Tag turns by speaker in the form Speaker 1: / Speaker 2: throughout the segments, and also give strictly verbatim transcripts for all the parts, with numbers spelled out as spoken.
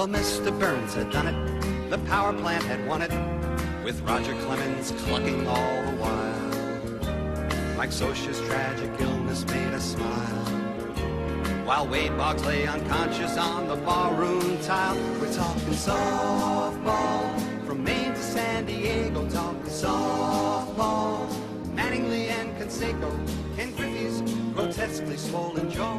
Speaker 1: Well, Mister Burns had done it, the power plant had won it, with Roger Clemens clucking all the while. Mike Scioscia's tragic illness made us smile, while Wade Boggs lay unconscious on the barroom tile. We're talking softball, from Maine to San Diego, talking softball. Mattingly and Canseco, Ken Griffey's grotesquely swollen jaw,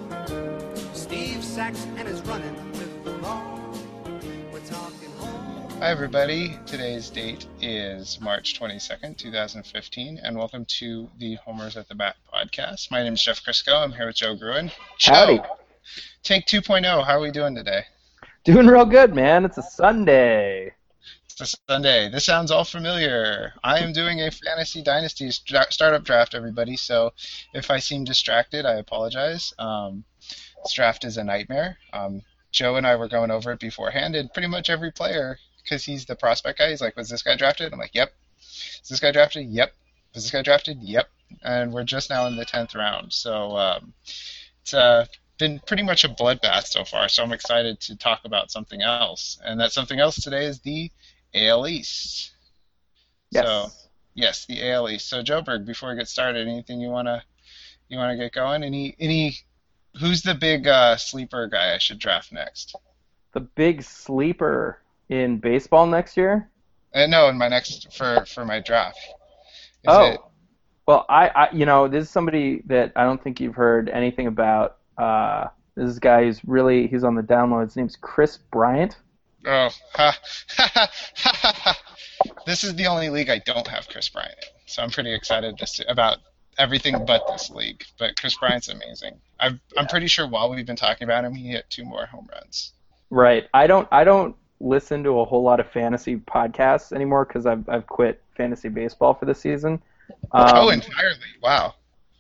Speaker 1: Steve Sachs and his running with the law. We're talking home.
Speaker 2: Hi everybody, today's date is March twenty-second, twenty fifteen, and welcome to the Homers at the Bat podcast. My name is Jeff Crisco. I'm here with Joe Gruen.
Speaker 3: Howdy.
Speaker 2: Joe, take two point oh, how are we doing today?
Speaker 3: Doing real good, man. It's a Sunday.
Speaker 2: It's a Sunday. This sounds all familiar. I am doing a Fantasy Dynasty st- startup draft, everybody, so if I seem distracted, I apologize. Um, this draft is a nightmare. Um, Joe and I were going over it beforehand, and pretty much every player, because he's the prospect guy, he's like, was this guy drafted? I'm like, yep. Is this guy drafted? Yep. Was this guy drafted? Yep. And we're just now in the tenth round. So um, it's uh, been pretty much a bloodbath so far, so I'm excited to talk about something else. And that something else today is the A L East.
Speaker 3: Yes.
Speaker 2: So, yes, the A L East. So, Joe Berg, before we get started, anything you want to you wanna get going? Any, any, who's the big uh, sleeper guy I should draft next?
Speaker 3: The big sleeper in baseball next year?
Speaker 2: Uh, no, in my next for, for my draft. Is
Speaker 3: oh,
Speaker 2: it...
Speaker 3: well, I, I, you know, this is somebody that I don't think you've heard anything about. Uh, this is guy who's really he's on the download. His name's Kris Bryant.
Speaker 2: Oh, ha, ha, ha, ha, ha. This is the only league I don't have Kris Bryant in, so I'm pretty excited to see about everything but this league. But Kris Bryant's amazing. I've, I'm pretty sure while we've been talking about him, he hit two more home runs.
Speaker 3: Right. I don't. I don't. listen to a whole lot of fantasy podcasts anymore because I've I've quit fantasy baseball for the season. Um,
Speaker 2: oh, entirely! Wow.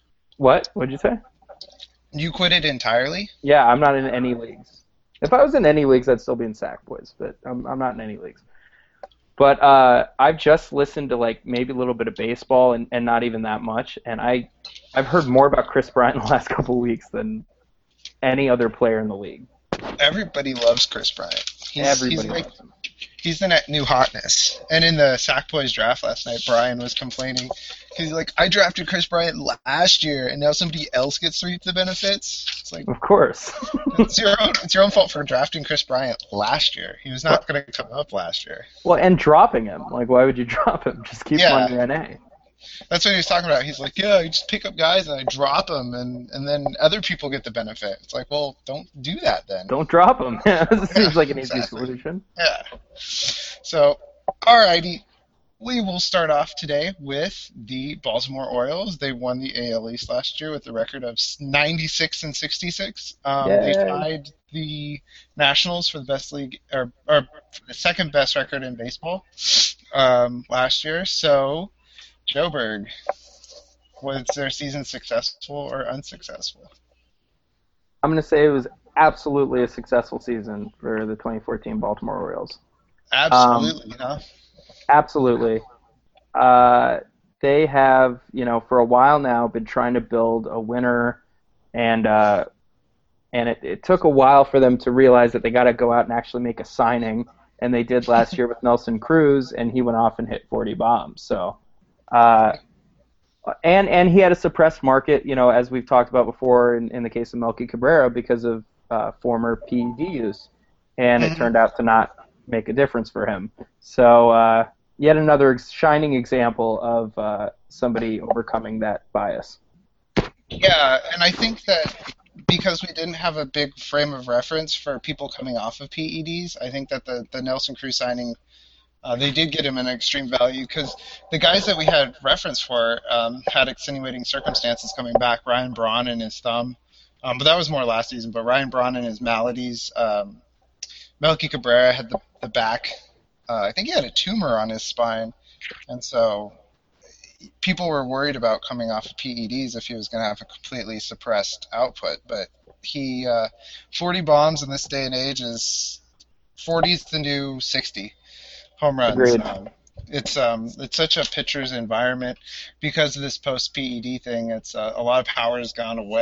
Speaker 3: What? What'd you say?
Speaker 2: You quit it entirely?
Speaker 3: Yeah, I'm not in any leagues. If I was in any leagues, I'd still be in Sackboys, but I'm I'm not in any leagues. But uh, I've just listened to like maybe a little bit of baseball and, and not even that much, and I I've heard more about Kris Bryant in the last couple of weeks than any other player in the league.
Speaker 2: Everybody loves Kris Bryant. He's,
Speaker 3: Everybody
Speaker 2: he's like,
Speaker 3: loves him.
Speaker 2: He's the new hotness. And in the Sackboys draft last night, Brian was complaining. He's like, I drafted Kris Bryant last year, and now somebody else gets to reap the benefits. It's like,
Speaker 3: of course.
Speaker 2: it's your own. It's your own fault for drafting Kris Bryant last year. He was not going to come up last year.
Speaker 3: Well, and dropping him. Like, why would you drop him? Just keep
Speaker 2: Yeah.
Speaker 3: him on your N A.
Speaker 2: That's what he was talking about. He's like, yeah, I just pick up guys and I drop them, and, and then other people get the benefit. It's like, well, don't do that then.
Speaker 3: Don't drop him. This seems like an easy
Speaker 2: exactly.
Speaker 3: solution.
Speaker 2: Yeah. So, alrighty, we will start off today with the Baltimore Orioles. They won the A L East last year with a record of ninety-six and sixty-six. Um, they tied the Nationals for the best league, or, or the second best record in baseball um, last year. So, Joe Berg, was their season successful or unsuccessful?
Speaker 3: I'm going to say it was absolutely a successful season for the twenty fourteen Baltimore Orioles.
Speaker 2: Absolutely,
Speaker 3: um,
Speaker 2: huh?
Speaker 3: Absolutely. Uh, they have, you know, for a while now been trying to build a winner, and uh, and it, it took a while for them to realize that they got to go out and actually make a signing, and they did last year with Nelson Cruz, and he went off and hit forty bombs. So. Uh, and and he had a suppressed market, you know, as we've talked about before in, in the case of Melky Cabrera because of uh, former P E D use, and it turned out to not make a difference for him. So uh, yet another shining example of uh, somebody overcoming that bias.
Speaker 2: Yeah, and I think that because we didn't have a big frame of reference for people coming off of P E Ds, I think that the, the Nelson Cruz signing Uh, they did get him an extreme value because the guys that we had reference for um, had extenuating circumstances coming back. Ryan Braun and his thumb, um, but that was more last season. But Ryan Braun and his maladies. Um, Melky Cabrera had the, the back. Uh, I think he had a tumor on his spine, and so people were worried about coming off of P E Ds if he was going to have a completely suppressed output. But he, uh, forty bombs in this day and age is forty's the new sixty. Home runs.
Speaker 3: Agreed.
Speaker 2: Um, it's um it's such a pitcher's environment because of this post P E D thing. It's uh, a lot of power has gone away,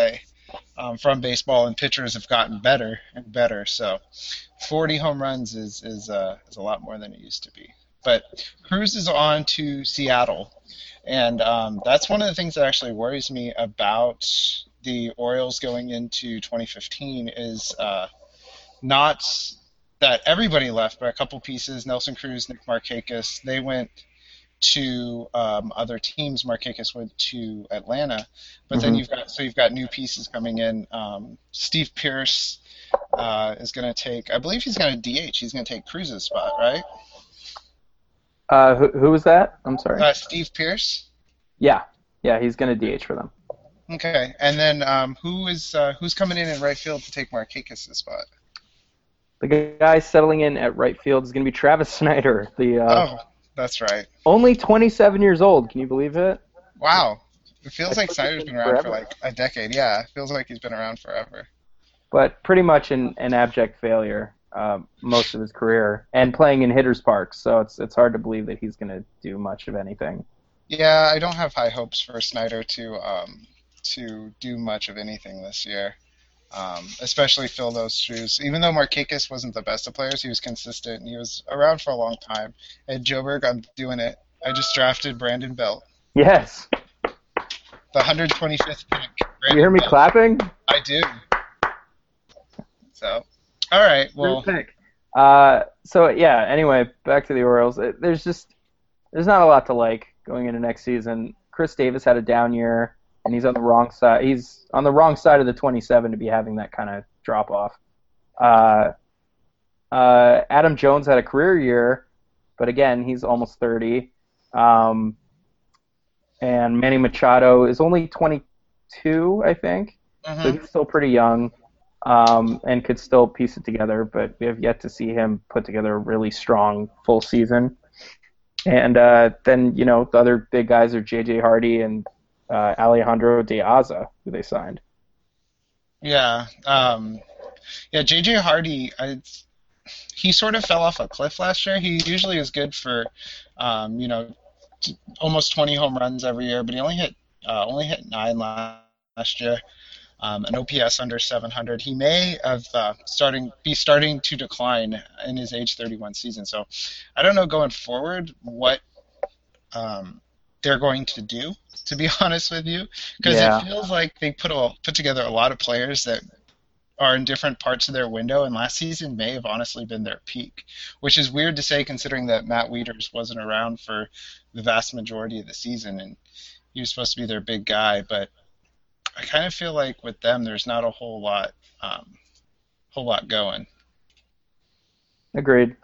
Speaker 2: um, from baseball, and pitchers have gotten better and better. So forty home runs is is uh, is a lot more than it used to be. But Cruz is on to Seattle, and um, that's one of the things that actually worries me about the Orioles going into twenty fifteen is uh, not that everybody left, but a couple pieces. Nelson Cruz, Nick Markakis, they went to um, other teams. Markakis went to Atlanta, but then
Speaker 3: hmm
Speaker 2: you've got so you've got new pieces coming in. Um, Steve Pearce uh, is going to take, I believe he's going to D H. He's going to take Cruz's spot, right?
Speaker 3: Uh, who, who was that? I'm sorry.
Speaker 2: Uh, Steve Pearce.
Speaker 3: Yeah, yeah, he's going to D H for them.
Speaker 2: Okay, and then um, who is uh, who's coming in in right field to take Markakis' spot?
Speaker 3: The guy settling in at right field is going to be Travis Snyder, the uh,
Speaker 2: Oh, that's right.
Speaker 3: only twenty-seven years old. Can you believe it?
Speaker 2: Wow. It feels
Speaker 3: I
Speaker 2: like
Speaker 3: thought he's
Speaker 2: Snyder's
Speaker 3: been
Speaker 2: been around for
Speaker 3: forever.
Speaker 2: like a decade. Yeah, it feels like he's been around forever.
Speaker 3: But pretty much an, an abject failure uh, most of his career, and playing in hitters' parks. So it's it's hard to believe that he's going to do much of anything.
Speaker 2: Yeah, I don't have high hopes for Snyder to um, to do much of anything this year, um, especially fill those shoes. Even though Markakis wasn't the best of players, he was consistent and he was around for a long time. At Joburg, I'm doing it. I just drafted Brandon Belt,
Speaker 3: Yes.
Speaker 2: the one hundred twenty-fifth pick.
Speaker 3: You hear me
Speaker 2: Belt.
Speaker 3: clapping?
Speaker 2: I do. So, all right. Well,
Speaker 3: Great pick. Uh, so yeah. Anyway, back to the Orioles. It- There's just there's not a lot to like going into next season. Chris Davis had a down year, and he's on the wrong side. He's on the wrong side of the twenty-seven to be having that kind of drop off. Uh, uh, Adam Jones had a career year, but again, he's almost thirty. Um, and Manny Machado is only twenty-two, I think. So
Speaker 2: mhm.
Speaker 3: he's still pretty young, um, and could still piece it together, but we have yet to see him put together a really strong full season. And uh, then, you know, the other big guys are J J Hardy and uh, Alejandro De Aza, who they signed.
Speaker 2: Yeah. Um, yeah, J J Hardy, I, he sort of fell off a cliff last year. He usually is good for, um, you know, t- almost twenty home runs every year, but he only hit uh, only hit nine la- last year. Um, an O P S under seven hundred. He may have uh, starting be starting to decline in his age thirty-one season. So I don't know going forward what um, they're going to do. To be honest with you, because
Speaker 3: Yeah.
Speaker 2: it feels like they put a, put together a lot of players that are in different parts of their window, and last season may have honestly been their peak, which is weird to say considering that Matt Wieters wasn't around for the vast majority of the season, and he was supposed to be their big guy. But I kind of feel like with them, there's not a whole lot, um, whole lot going.
Speaker 3: Agreed.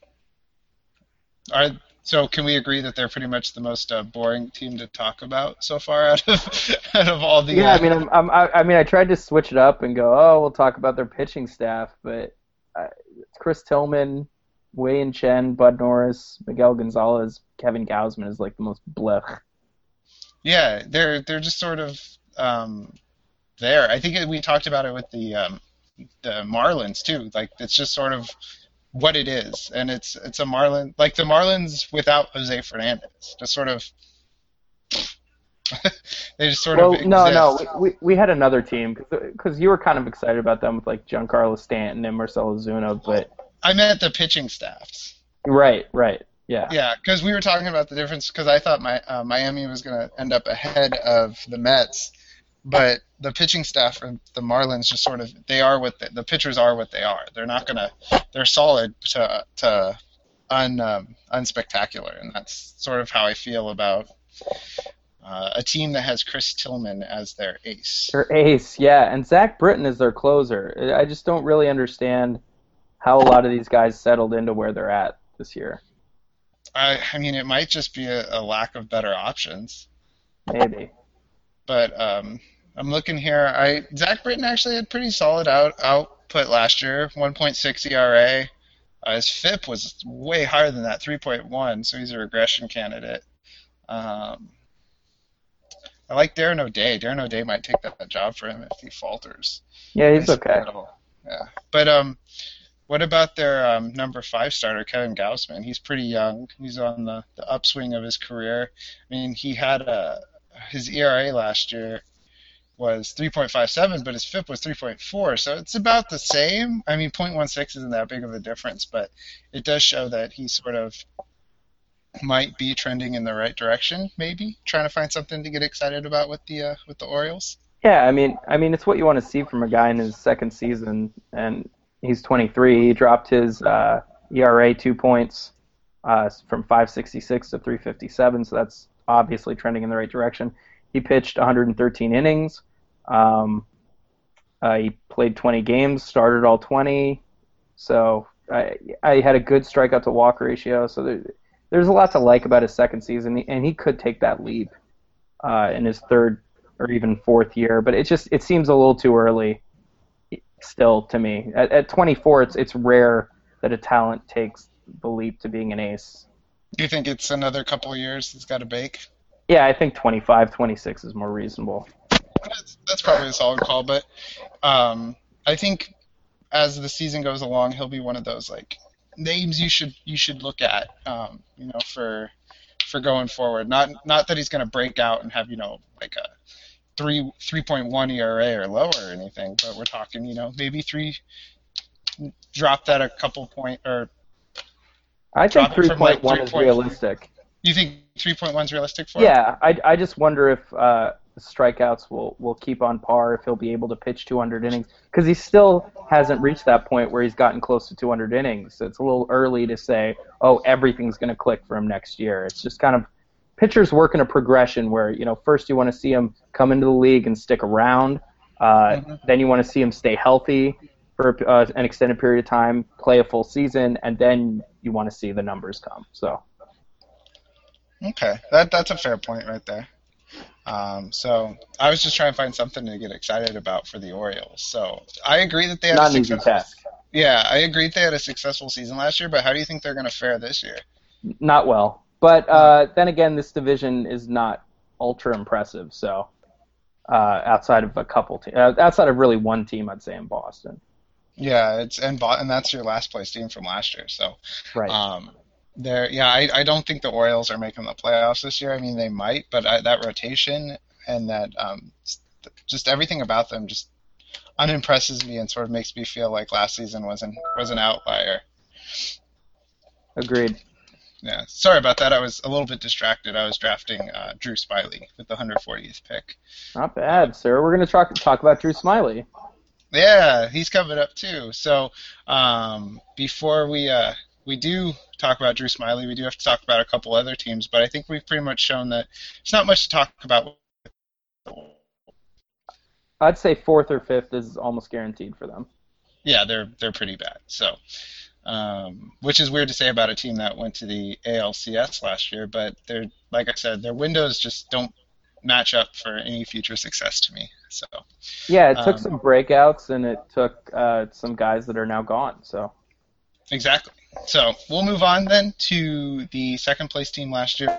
Speaker 2: Are so can we agree that they're pretty much the most uh, boring team to talk about so far out of out of all the?
Speaker 3: Yeah,
Speaker 2: uh,
Speaker 3: I mean, I'm, I'm, I I mean, I tried to switch it up and go, oh, we'll talk about their pitching staff, but uh, Chris Tillman, Wei Chen, Bud Norris, Miguel Gonzalez, Kevin Gausman is like the most blech.
Speaker 2: Yeah, they're they're just sort of um, there. I think we talked about it with the um, the Marlins too. Like it's just sort of what it is, and it's it's a Marlin like the Marlins without Jose Fernandez. Just sort of they just sort
Speaker 3: Well,
Speaker 2: of
Speaker 3: no,
Speaker 2: exist.
Speaker 3: no, we we had another team because you were kind of excited about them with like Giancarlo Stanton and Marcelo Zuna, but
Speaker 2: I meant the pitching staffs.
Speaker 3: right, right, yeah,
Speaker 2: Yeah, because we were talking about the difference. Because I thought my uh, Miami was going to end up ahead of the Mets, but the pitching staff for the Marlins just sort of they are what they, the pitchers are what they are. They're not gonna. They're solid to to un um, unspectacular, and that's sort of how I feel about uh, a team that has Chris Tillman as their ace.
Speaker 3: their ace, yeah, and Zach Britton is their closer. I just don't really understand how a lot of these guys settled into where they're at this year.
Speaker 2: I I mean, it might just be a, a lack of better options.
Speaker 3: Maybe.
Speaker 2: But um, I'm looking here. I Zach Britton actually had pretty solid out output last year, one point six E R A. Uh, his F I P was way higher than that, three point one, so he's a regression candidate. Um, I like Darren O'Day. Darren O'Day might take that, that job for him if he falters.
Speaker 3: Yeah, he's
Speaker 2: Basically
Speaker 3: okay.
Speaker 2: at all. Yeah. But um, what about their um, number five starter, Kevin Gausman? He's pretty young. He's on the, the upswing of his career. I mean, he had a his E R A last year. was three point five seven, but his F I P was three point four, so it's about the same. I mean, point one six isn't that big of a difference, but it does show that he sort of might be trending in the right direction. Maybe trying to find something to get excited about with the uh, with the Orioles.
Speaker 3: Yeah, I mean, I mean, it's what you want to see from a guy in his second season, and he's twenty-three. He dropped his uh, E R A two points uh, from five sixty-six to three fifty-seven, so that's obviously trending in the right direction. He pitched one hundred thirteen innings. Um, uh, he played twenty games, started all twenty. So I, I had a good strikeout to walk ratio. So there, there's a lot to like about his second season, and he could take that leap uh, in his third or even fourth year. But it just it seems a little too early still to me. At, at twenty-four, it's it's rare that a talent takes the leap to being an ace.
Speaker 2: Do you think it's another couple of years it's got to bake?
Speaker 3: Yeah, I think twenty-five, twenty-six is more reasonable.
Speaker 2: That's, that's probably a solid call, but um, I think as the season goes along, he'll be one of those like names you should you should look at, um, you know, for for going forward. Not not that he's going to break out and have you know like a three three point one E R A or lower or anything, but we're talking you know maybe three drop that a couple point or.
Speaker 3: I think three point one like is realistic.
Speaker 2: You think three point one is realistic for
Speaker 3: Yeah, I, I just wonder if uh, the strikeouts will, will keep on par, if he'll be able to pitch two hundred innings, because he still hasn't reached that point where he's gotten close to two hundred innings. So it's a little early to say, oh, everything's going to click for him next year. It's just kind of pitchers work in a progression where, you know, first you want to see him come into the league and stick around. Uh, mm-hmm. Then you want to see him stay healthy for uh, an extended period of time, play a full season, and then you want to see the numbers come. So.
Speaker 2: Okay, that that's a fair point right there. Um, so I was just trying to find something to get excited about for the Orioles. So I agree that they had
Speaker 3: Not
Speaker 2: a
Speaker 3: an easy task.
Speaker 2: Yeah, I agree that they had a successful season last year, but how do you think they're going to fare this year?
Speaker 3: Not well. But uh, then again, this division is not ultra impressive. So uh, outside of a couple teams, uh, outside of really one team, I'd say in Boston.
Speaker 2: Yeah, it's and and that's your last place team from last year. So
Speaker 3: right.
Speaker 2: Um, There, yeah, I, I don't think the Orioles are making the playoffs this year. I mean, they might, but I, that rotation and that um, just everything about them just unimpresses me and sort of makes me feel like last season was an was an outlier.
Speaker 3: Agreed.
Speaker 2: Yeah, sorry about that. I was a little bit distracted. I was drafting uh, Drew Smyly with the one hundred fortieth pick.
Speaker 3: Not bad, sir. We're going to talk talk about Drew Smyly.
Speaker 2: Yeah, he's coming up too. So um, before we uh, we do talk about Drew Smyly, we do have to talk about a couple other teams, but I think we've pretty much shown that there's not much to talk about.
Speaker 3: I'd say fourth or fifth is almost guaranteed for them.
Speaker 2: Yeah, they're they're pretty bad. So, um, which is weird to say about a team that went to the A L C S last year, but they're like I said, their windows just don't match up for any future success to me. So.
Speaker 3: Yeah, it took
Speaker 2: um,
Speaker 3: some breakouts and it took uh, some guys that are now gone. So.
Speaker 2: Exactly. So we'll move on then to the second place team last year.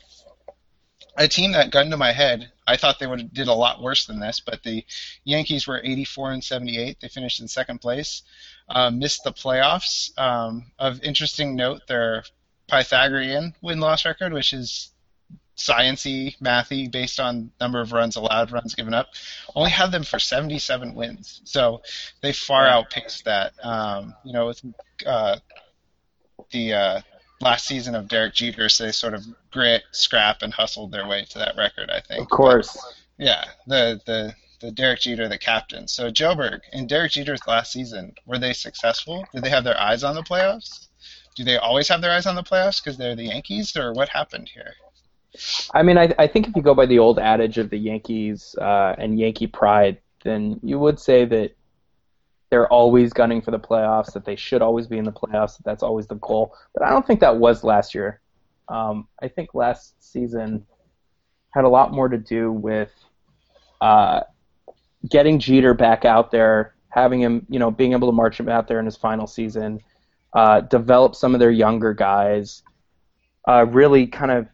Speaker 2: A team that gun to my head, I thought they would have did a lot worse than this, but the Yankees were eighty-four and seventy-eight. They finished in second place, uh, missed the playoffs. Um, of interesting note, their Pythagorean win-loss record, which is science-y, mathy, based on number of runs allowed, runs given up, only had them for seventy-seven wins. So they far outpaced that. Um, you know, with uh, the uh, last season of Derek Jeter, so they sort of grit, scrap, and hustled their way to that record, I think.
Speaker 3: Of course.
Speaker 2: But, yeah, the, the the Derek Jeter, the captain. So Joburg, in Derek Jeter's last season, were they successful? Did they have their eyes on the playoffs? Do they always have their eyes on the playoffs because they're the Yankees, or what happened here?
Speaker 3: I mean, I, I think if you go by the old adage of the Yankees uh, and Yankee pride, then you would say that they're always gunning for the playoffs, that they should always be in the playoffs, that that's always the goal. But I don't think that was last year. Um, I think last season had a lot more to do with uh, getting Jeter back out there, having him, you know, being able to march him out there in his final season, uh, develop some of their younger guys, uh, really kind of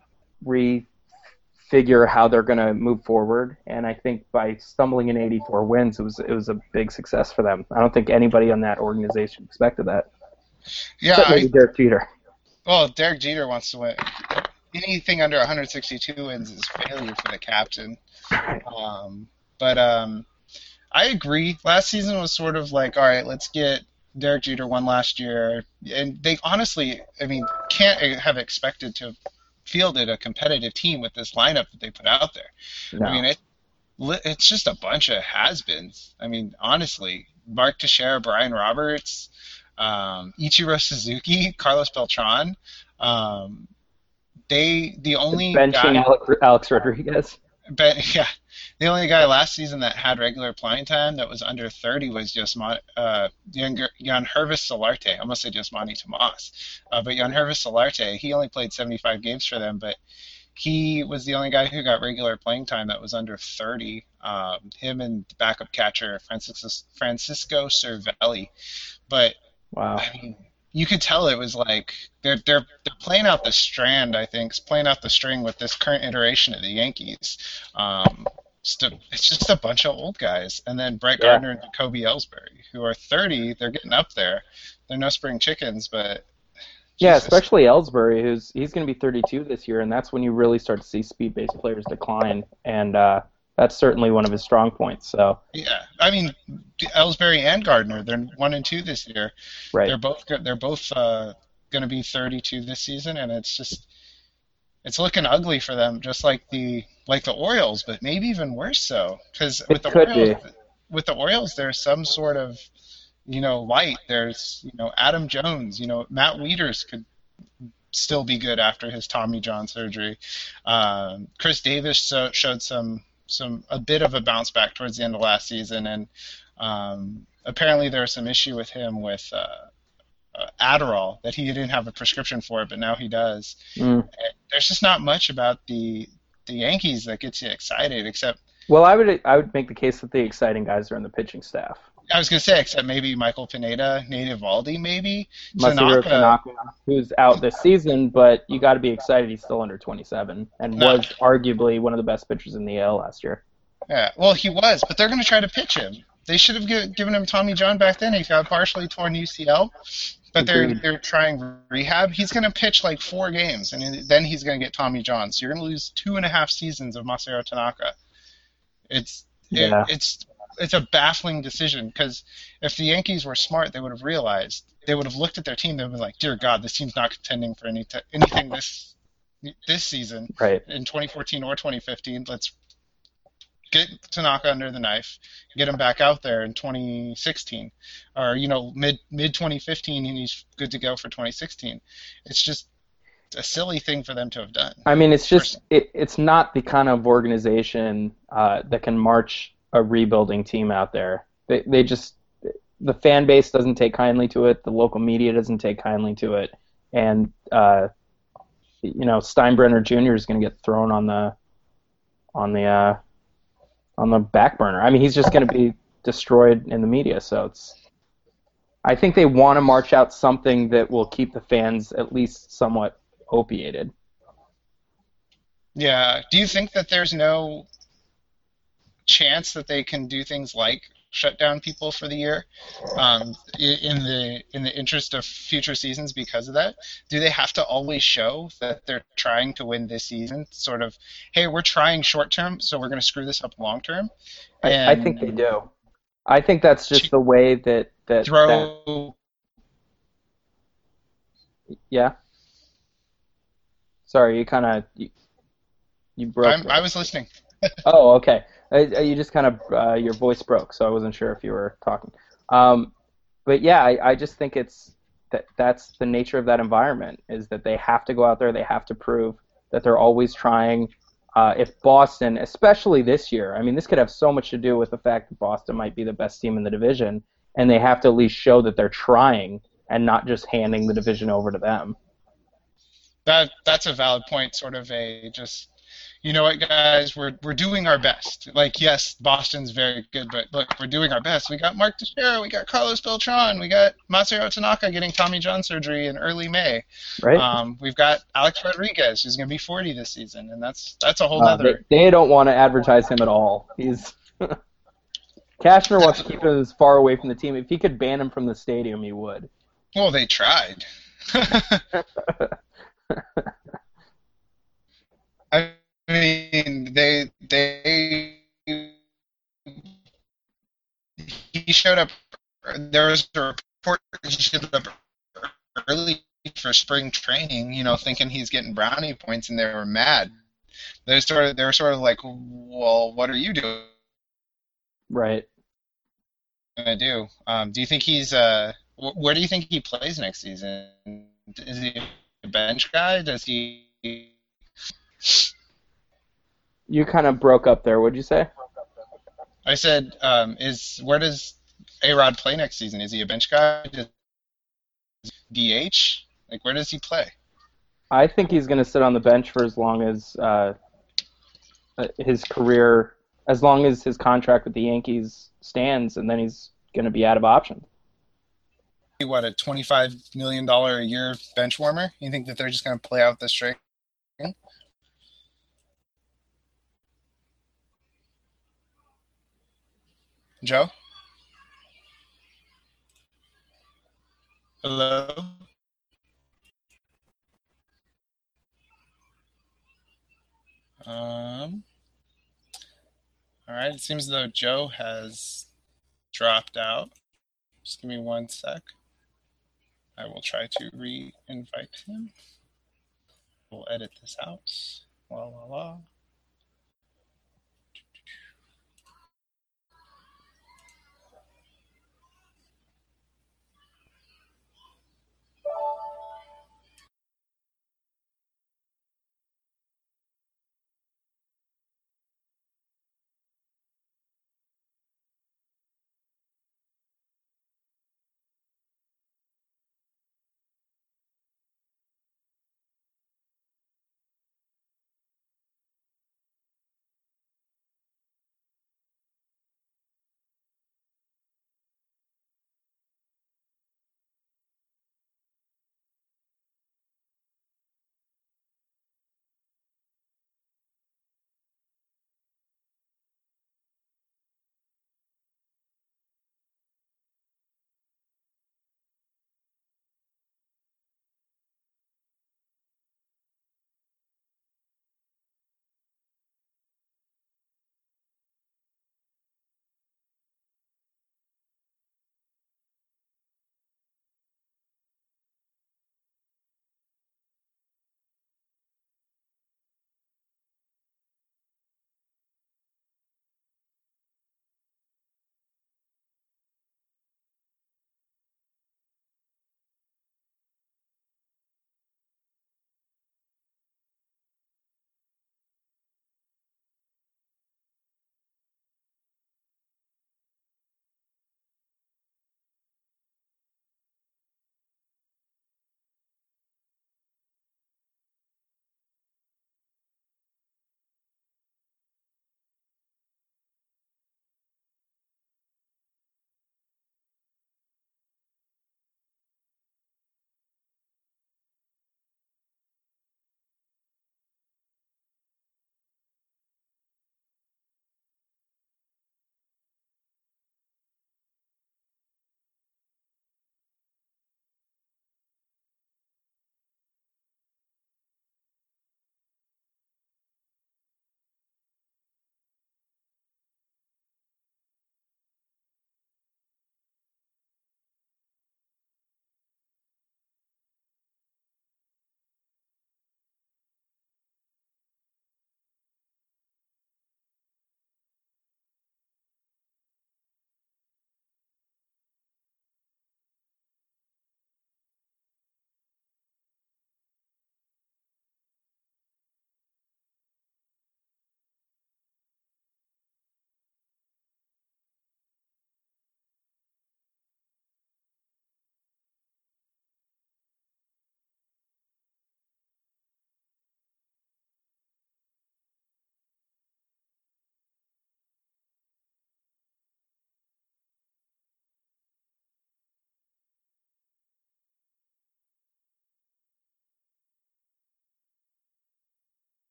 Speaker 3: refigure how they're going to move forward. And I think by stumbling in eighty-four wins, it was it was a big success for them. I don't think anybody on that organization expected that.
Speaker 2: Yeah,
Speaker 3: Except maybe
Speaker 2: I,
Speaker 3: Derek Jeter.
Speaker 2: Well, Derek Jeter wants to win. Anything under one hundred sixty-two wins is failure for the captain. Um, But um, I agree. Last season was sort of like, all right, let's get Derek Jeter one last year, and they honestly, I mean, can't have expected to have fielded a competitive team with this lineup that they put out there.
Speaker 3: No.
Speaker 2: I mean, it it's just a bunch of has-beens. I mean, honestly, Mark Teixeira, Brian Roberts, um, Ichiro Suzuki, Carlos Beltran. Um, they the only
Speaker 3: benching
Speaker 2: guy,
Speaker 3: Alex, Alex Rodriguez.
Speaker 2: But yeah, the only guy last season that had regular playing time that was under thirty was Yasmani, uh, Yangervis Solarte. I almost said Yasmani Tomas, uh, but Yangervis Solarte. He only played seventy-five games for them, but he was the only guy who got regular playing time that was under thirty. Um, him and the backup catcher Francisco Francisco Cervelli. But
Speaker 3: wow,
Speaker 2: I mean, you could tell it was like they're they're they're playing out the strand. I think playing out the string with this current iteration of the Yankees. Um, just a, it's just a bunch of old guys, and then Brett
Speaker 3: Yeah.
Speaker 2: Gardner and Jacoby Ellsbury, who are thirty. They're getting up there. They're no spring chickens, but
Speaker 3: yeah,
Speaker 2: Jesus.
Speaker 3: especially Ellsbury, who's he's going to be thirty-two this year, and that's when you really start to see speed-based players decline, and uh, that's certainly one of his strong points. So
Speaker 2: Yeah, I mean, Ellsbury and Gardner, they're one and two this year.
Speaker 3: right,
Speaker 2: They're both go- they're both uh, going to be thirty-two this season, and it's just it's looking ugly for them, just like the like the Orioles, but maybe even worse so. Because with the
Speaker 3: could
Speaker 2: Orioles,
Speaker 3: be.
Speaker 2: with the Orioles, there's some sort of you know light. There's you know Adam Jones, you know Matt Wieters could still be good after his Tommy John surgery. Um, Chris Davis so, showed some some a bit of a bounce back towards the end of last season, and um, apparently there was some issue with him with uh, uh, Adderall that he didn't have a prescription for, but now he does.
Speaker 3: Mm.
Speaker 2: There's just not much about the the Yankees that gets you excited, except
Speaker 3: Well, I would I would make the case that the exciting guys are in the pitching staff.
Speaker 2: I was gonna say, except maybe Michael Pineda, Nate Eovaldi, maybe
Speaker 3: Masahiro Tanaka, who's out this season, but you got to be excited he's still under twenty-seven and
Speaker 2: No.
Speaker 3: was arguably one of the best pitchers in the A L last year.
Speaker 2: Yeah, well, he was, but they're going to try to pitch him. They should have gi- given him Tommy John back then. He's got a partially torn U C L, but they're
Speaker 3: Agreed.
Speaker 2: they're trying rehab. He's going to pitch like four games, and then he's going to get Tommy John. So you're going to lose two and a half seasons of Masahiro Tanaka. It's it,
Speaker 3: Yeah.
Speaker 2: it's it's a baffling decision because if the Yankees were smart, they would have realized they would have looked at their team. They'd been like, "Dear God, this team's not contending for any te- anything this this season
Speaker 3: Right.
Speaker 2: in twenty fourteen or twenty fifteen. Let's get Tanaka under the knife, get him back out there in twenty sixteen, or you know mid mid twenty fifteen, and he's good to go for twenty sixteen. It's just a silly thing for them to have done.
Speaker 3: I mean, it's just it, it's not the kind of organization uh, that can march a rebuilding team out there. They they just the fan base doesn't take kindly to it. The local media doesn't take kindly to it, and uh, you know Steinbrenner Junior is going to get thrown on the on the uh, on the back burner. I mean, he's just going to be destroyed in the media. So it's. I think they want to march out something that will keep the fans at least somewhat opiated.
Speaker 2: Yeah. Do you think that there's no chance that they can do things like shut down people for the year um, i- in the in the interest of future seasons because of that? Do they have to always show that they're trying to win this season? Sort of, hey, we're trying short term, so we're going to screw this up long term.
Speaker 3: I, I think they do. I think that's just the way that that, that
Speaker 2: Throw.
Speaker 3: yeah. Sorry, you kind of you, you broke.
Speaker 2: I'm, I was listening.
Speaker 3: Oh, okay. Uh, you just kind of uh, your voice broke, so I wasn't sure if you were talking. Um, but yeah, I, I just think it's that that's the nature of that environment is that they have to go out there, they have to prove that they're always trying. Uh, if Boston, especially this year, I mean, this could have so much to do with the fact that Boston might be the best team in the division, and they have to at least show that they're trying and not just handing the division over to them.
Speaker 2: That that's a valid point. Sort of a just, you know what, guys, we're we're doing our best. Like, yes, Boston's very good, but look, we're doing our best. We got Mark Teixeira, we got Carlos Beltran, we got Masahiro Tanaka getting Tommy John surgery in early May.
Speaker 3: Right?
Speaker 2: Um, we've got Alex Rodriguez, who's going to be forty this season, and that's that's a whole
Speaker 3: Uh,
Speaker 2: other.
Speaker 3: they, they don't want to advertise him at all. He's Cashner wants to keep him as far away from the team. If he could ban him from the stadium, he would.
Speaker 2: Well, they tried. I mean, they they he showed up. There was a report that he showed up early for spring training, you know, thinking he's getting brownie points, and they were mad. They sort of, they were sort of like, well, what are you doing?
Speaker 3: Right.
Speaker 2: Gonna do? Um, do you think he's uh, wh- where do you think he plays next season? Is he a bench guy? Does he?
Speaker 3: You kind of broke up there. What'd you say?
Speaker 2: I said, um, is where does A Rod play next season? Is he a bench guy? Does D H? Like, where does he play?
Speaker 3: I think he's going to sit on the bench for as long as uh, uh, his career, as long as his contract with the Yankees stands, and then he's going to be out of options.
Speaker 2: What, a twenty-five million dollars a year bench warmer? You think that they're just going to play out the string? Joe? Hello? Um, all right, it seems as though Joe has dropped out. Just give me one sec. I will try to re-invite him. We'll edit this out. La la la.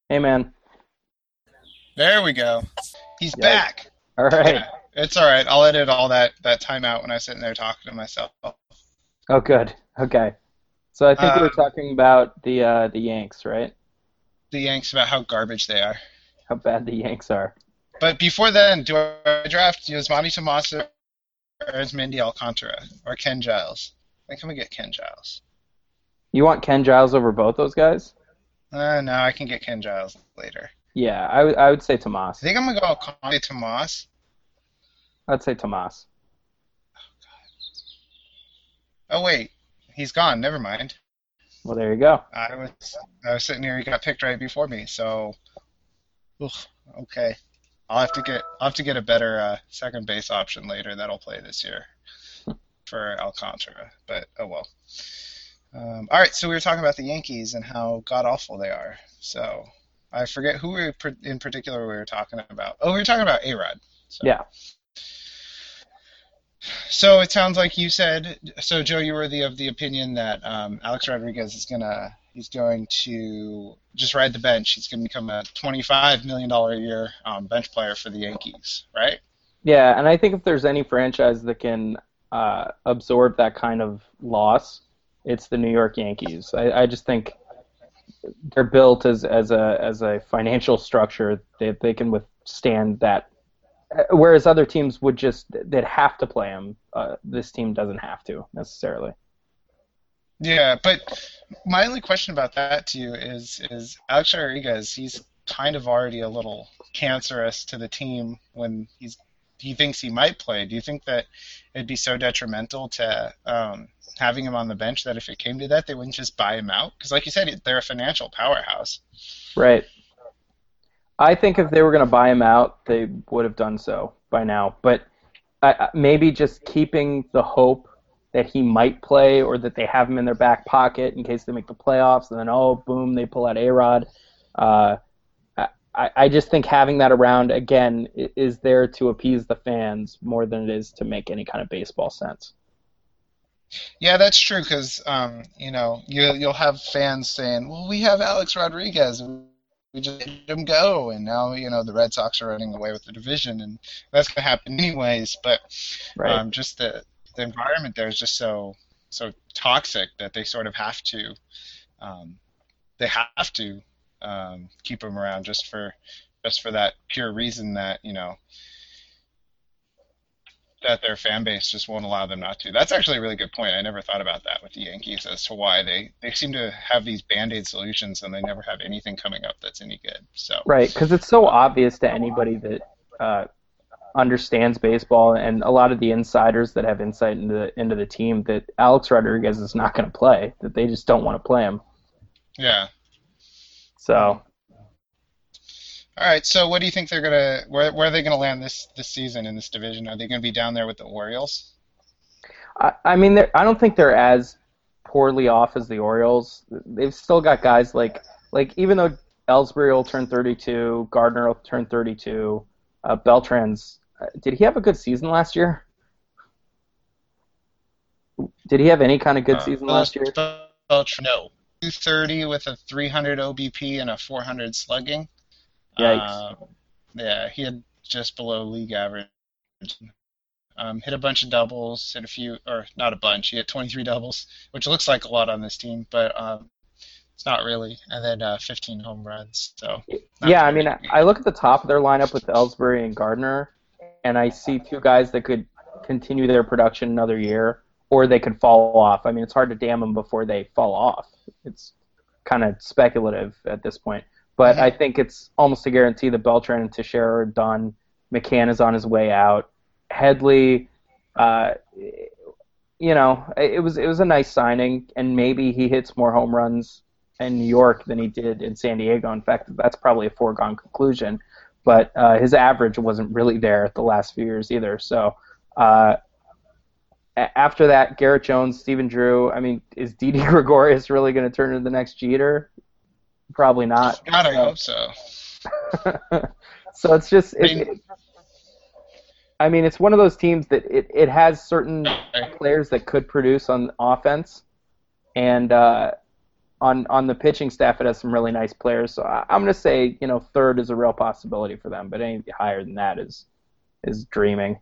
Speaker 3: Hey, man.
Speaker 2: There we go. He's
Speaker 3: Yikes.
Speaker 2: back.
Speaker 3: All right.
Speaker 2: Yeah, it's all right. I'll edit all that that time out when I was sitting there talking to myself.
Speaker 3: Oh, good. Okay. So I think we were
Speaker 2: Um,
Speaker 3: talking about the uh, the Yanks, right?
Speaker 2: the Yanks about how garbage they are.
Speaker 3: How bad the Yanks are.
Speaker 2: But before then, do I draft Yasmani Tomasa or Esmendi Alcantara or Ken Giles? I think I'm gonna get Ken Giles.
Speaker 3: You want Ken Giles over both those guys?
Speaker 2: Uh, no, I can get Ken Giles later.
Speaker 3: Yeah, I would I would say
Speaker 2: I
Speaker 3: Tomas.
Speaker 2: think I'm gonna go Alcantara Tomas.
Speaker 3: I'd say Tomas.
Speaker 2: Oh wait, he's gone. Never mind.
Speaker 3: Well, there you go.
Speaker 2: I was I was sitting here. He got picked right before me. So, ugh, okay. I'll have to get I'll have to get a better uh, second base option later that'll play this year for Alcantara. But oh well. Um, all right, so we were talking about the Yankees and how god awful they are. So I forget who we were in particular we were talking about. Oh, we were talking about A-Rod. So.
Speaker 3: Yeah.
Speaker 2: So it sounds like you said. So Joe, you were the of the opinion that um, Alex Rodriguez is gonna he's going to just ride the bench. He's gonna become a twenty-five million dollar a year um, bench player for the Yankees, right?
Speaker 3: Yeah, and I think if there's any franchise that can uh, absorb that kind of loss, it's the New York Yankees. I, I just think they're built as as a as a financial structure that they can withstand that. Whereas other teams would just they'd have to play him. Uh, this team doesn't have to necessarily.
Speaker 2: Yeah, but my only question about that to you is is Alex Rodriguez. He's kind of already a little cancerous to the team when he's he thinks he might play. Do you think that it'd be so detrimental to um, having him on the bench that if it came to that, they wouldn't just buy him out? Because like you said, they're a financial powerhouse.
Speaker 3: Right. I think if they were going to buy him out, they would have done so by now. But uh, maybe just keeping the hope that he might play or that they have him in their back pocket in case they make the playoffs, and then, oh, boom, they pull out A-Rod. Uh, I, I just think having that around, again, is there to appease the fans more than it is to make any kind of baseball sense.
Speaker 2: Yeah, that's true because, um, you know, you, you'll have fans saying, well, we have Alex Rodriguez. We just let him go, and now you know the Red Sox are running away with the division, and that's going to happen anyways. But
Speaker 3: right.
Speaker 2: um, just the the environment there is just so so toxic that they sort of have to um, they have to um, keep him around just for just for that pure reason that you know that their fan base just won't allow them not to. That's actually a really good point. I never thought about that with the Yankees as to why they, they seem to have these Band-Aid solutions and they never have anything coming up that's any good. So
Speaker 3: right, because it's so obvious to anybody that uh, understands baseball and a lot of the insiders that have insight into the, into the team that Alex Rodriguez is not going to play, that they just don't want to play him.
Speaker 2: Yeah.
Speaker 3: So...
Speaker 2: All right, so what do you think they're gonna? Where, where are they gonna land this this season in this division? Are they gonna be down there with the Orioles?
Speaker 3: I, I mean, I don't think they're as poorly off as the Orioles. They've still got guys like like even though Ellsbury will turn thirty-two, Gardner will turn thirty-two, uh, Beltran's. Did he have a good season last year? Did he have any kind of good
Speaker 2: uh,
Speaker 3: season last year?
Speaker 2: Beltran, no, two thirty with a three hundred O B P and a four hundred slugging.
Speaker 3: Yikes.
Speaker 2: Uh, yeah, he had just below league average. Um, hit a bunch of doubles, hit a few, or not a bunch. He hit twenty-three doubles, which looks like a lot on this team, but um, it's not really. And then uh, fifteen home runs. So
Speaker 3: yeah, I mean, I, I look at the top of their lineup with Ellsbury and Gardner, and I see two guys that could continue their production another year, or they could fall off. I mean, it's hard to damn them before they fall off. It's kind of speculative at this point. But I think it's almost a guarantee that Beltran and Teixeira are done. McCann is on his way out. Headley, uh, you know, it was it was a nice signing, and maybe he hits more home runs in New York than he did in San Diego. In fact, that's probably a foregone conclusion. But uh, his average wasn't really there the last few years either. So uh, after that, Garrett Jones, Stephen Drew. I mean, is Didi Gregorius really going to turn into the next Jeter? Probably not.
Speaker 2: God, I hope so.
Speaker 3: So it's just, it,
Speaker 2: I mean,
Speaker 3: it, I mean, it's one of those teams that it, it has certain players that could produce on offense, and uh, on on the pitching staff, it has some really nice players. So I, I'm going to say, you know, third is a real possibility for them, but anything higher than that is is dreaming.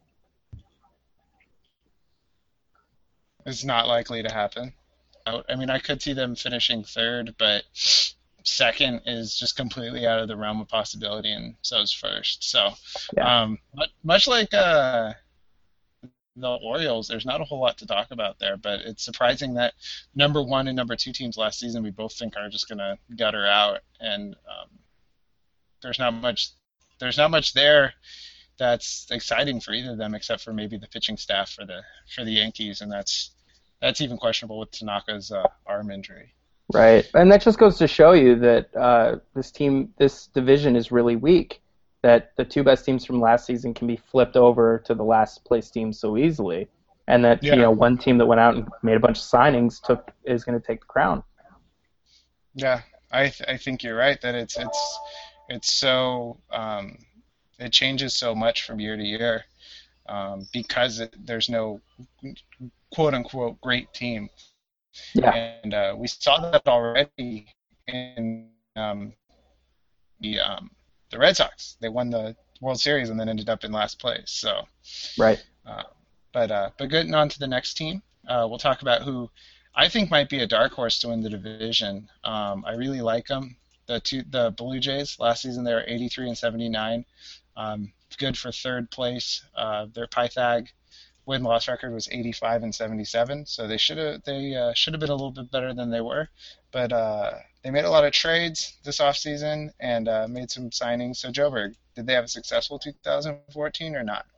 Speaker 2: It's not likely to happen. I mean, I could see them finishing third, but second is just completely out of the realm of possibility, and so is first. So,
Speaker 3: Yeah.
Speaker 2: um, much like uh, the Orioles, there's not a whole lot to talk about there, but it's surprising that number one and number two teams last season we both think are just going to gutter out, and um, there's not much there's not much there that's exciting for either of them, except for maybe the pitching staff for the for the Yankees, and that's that's even questionable with Tanaka's uh, arm injury.
Speaker 3: Right, and that just goes to show you that uh, this team, this division is really weak. That the two best teams from last season can be flipped over to the last place team so easily, and that
Speaker 2: Yeah.
Speaker 3: you know one team that went out and made a bunch of signings took is going to take the crown.
Speaker 2: Yeah, I th- I think you're right that it's it's it's so um, it changes so much from year to year um, because it, there's no quote unquote great team.
Speaker 3: Yeah.
Speaker 2: And uh, we saw that already in um, the um, the Red Sox. They won the World Series and then ended up in last place. So,
Speaker 3: Right.
Speaker 2: uh, but uh, but getting on to the next team, uh, we'll talk about who I think might be a dark horse to win the division. Um, I really like them. The two the Blue Jays last season they were eighty-three and seventy-nine, um, good for third place. Uh, their Pythag win-loss record was eighty-five and seventy-seven, so they should have they uh, should have been a little bit better than they were, but uh, they made a lot of trades this offseason and uh, made some signings. So Joburg, did they have a successful two thousand fourteen or not?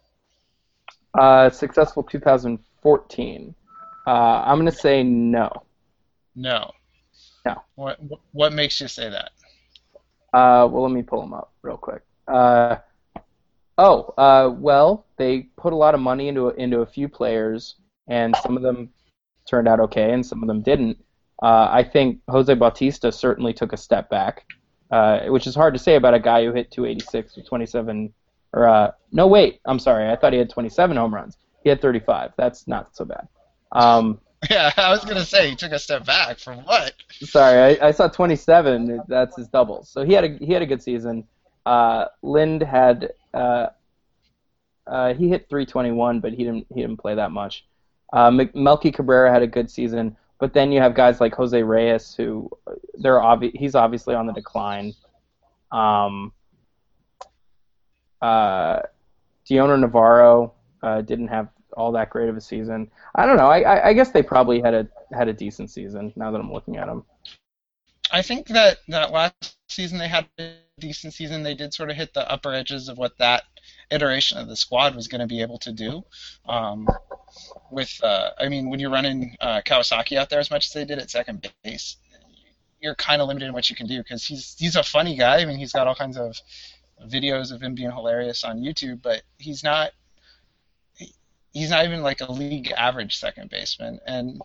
Speaker 3: Uh, successful two thousand fourteen. Uh, I'm going to say no.
Speaker 2: No.
Speaker 3: No.
Speaker 2: What What makes you say that?
Speaker 3: Uh, well, let me pull them up real quick. Uh, oh, uh, well, they put a lot of money into into a few players, and some of them turned out okay, and some of them didn't. Uh, I think Jose Bautista certainly took a step back, uh, which is hard to say about a guy who hit two eighty-six with twenty-seven. Or uh, no, wait, I'm sorry, I thought he had twenty-seven home runs. He had thirty-five. That's not so bad. Um,
Speaker 2: Yeah, I was gonna say he took a step back from what?
Speaker 3: Sorry, I, I saw twenty-seven. That's his doubles. So he had a he had a good season. Uh, Lind had uh, uh, he hit three twenty-one, but he didn't he didn't play that much. Uh, Melky Cabrera had a good season, but then you have guys like Jose Reyes who they're obvi- he's obviously on the decline. Um, uh, Dioner Navarro uh, didn't have all that great of a season. I don't know. I, I, I guess they probably had a had a decent season. Now that I'm looking at them.
Speaker 2: I think that, that last season they had a decent season. They did sort of hit the upper edges of what that iteration of the squad was going to be able to do. Um, with, uh, I mean, when you're running uh, Kawasaki out there as much as they did at second base, you're kind of limited in what you can do because he's he's a funny guy. I mean, he's got all kinds of videos of him being hilarious on YouTube, but he's not he's not even like a league average second baseman. And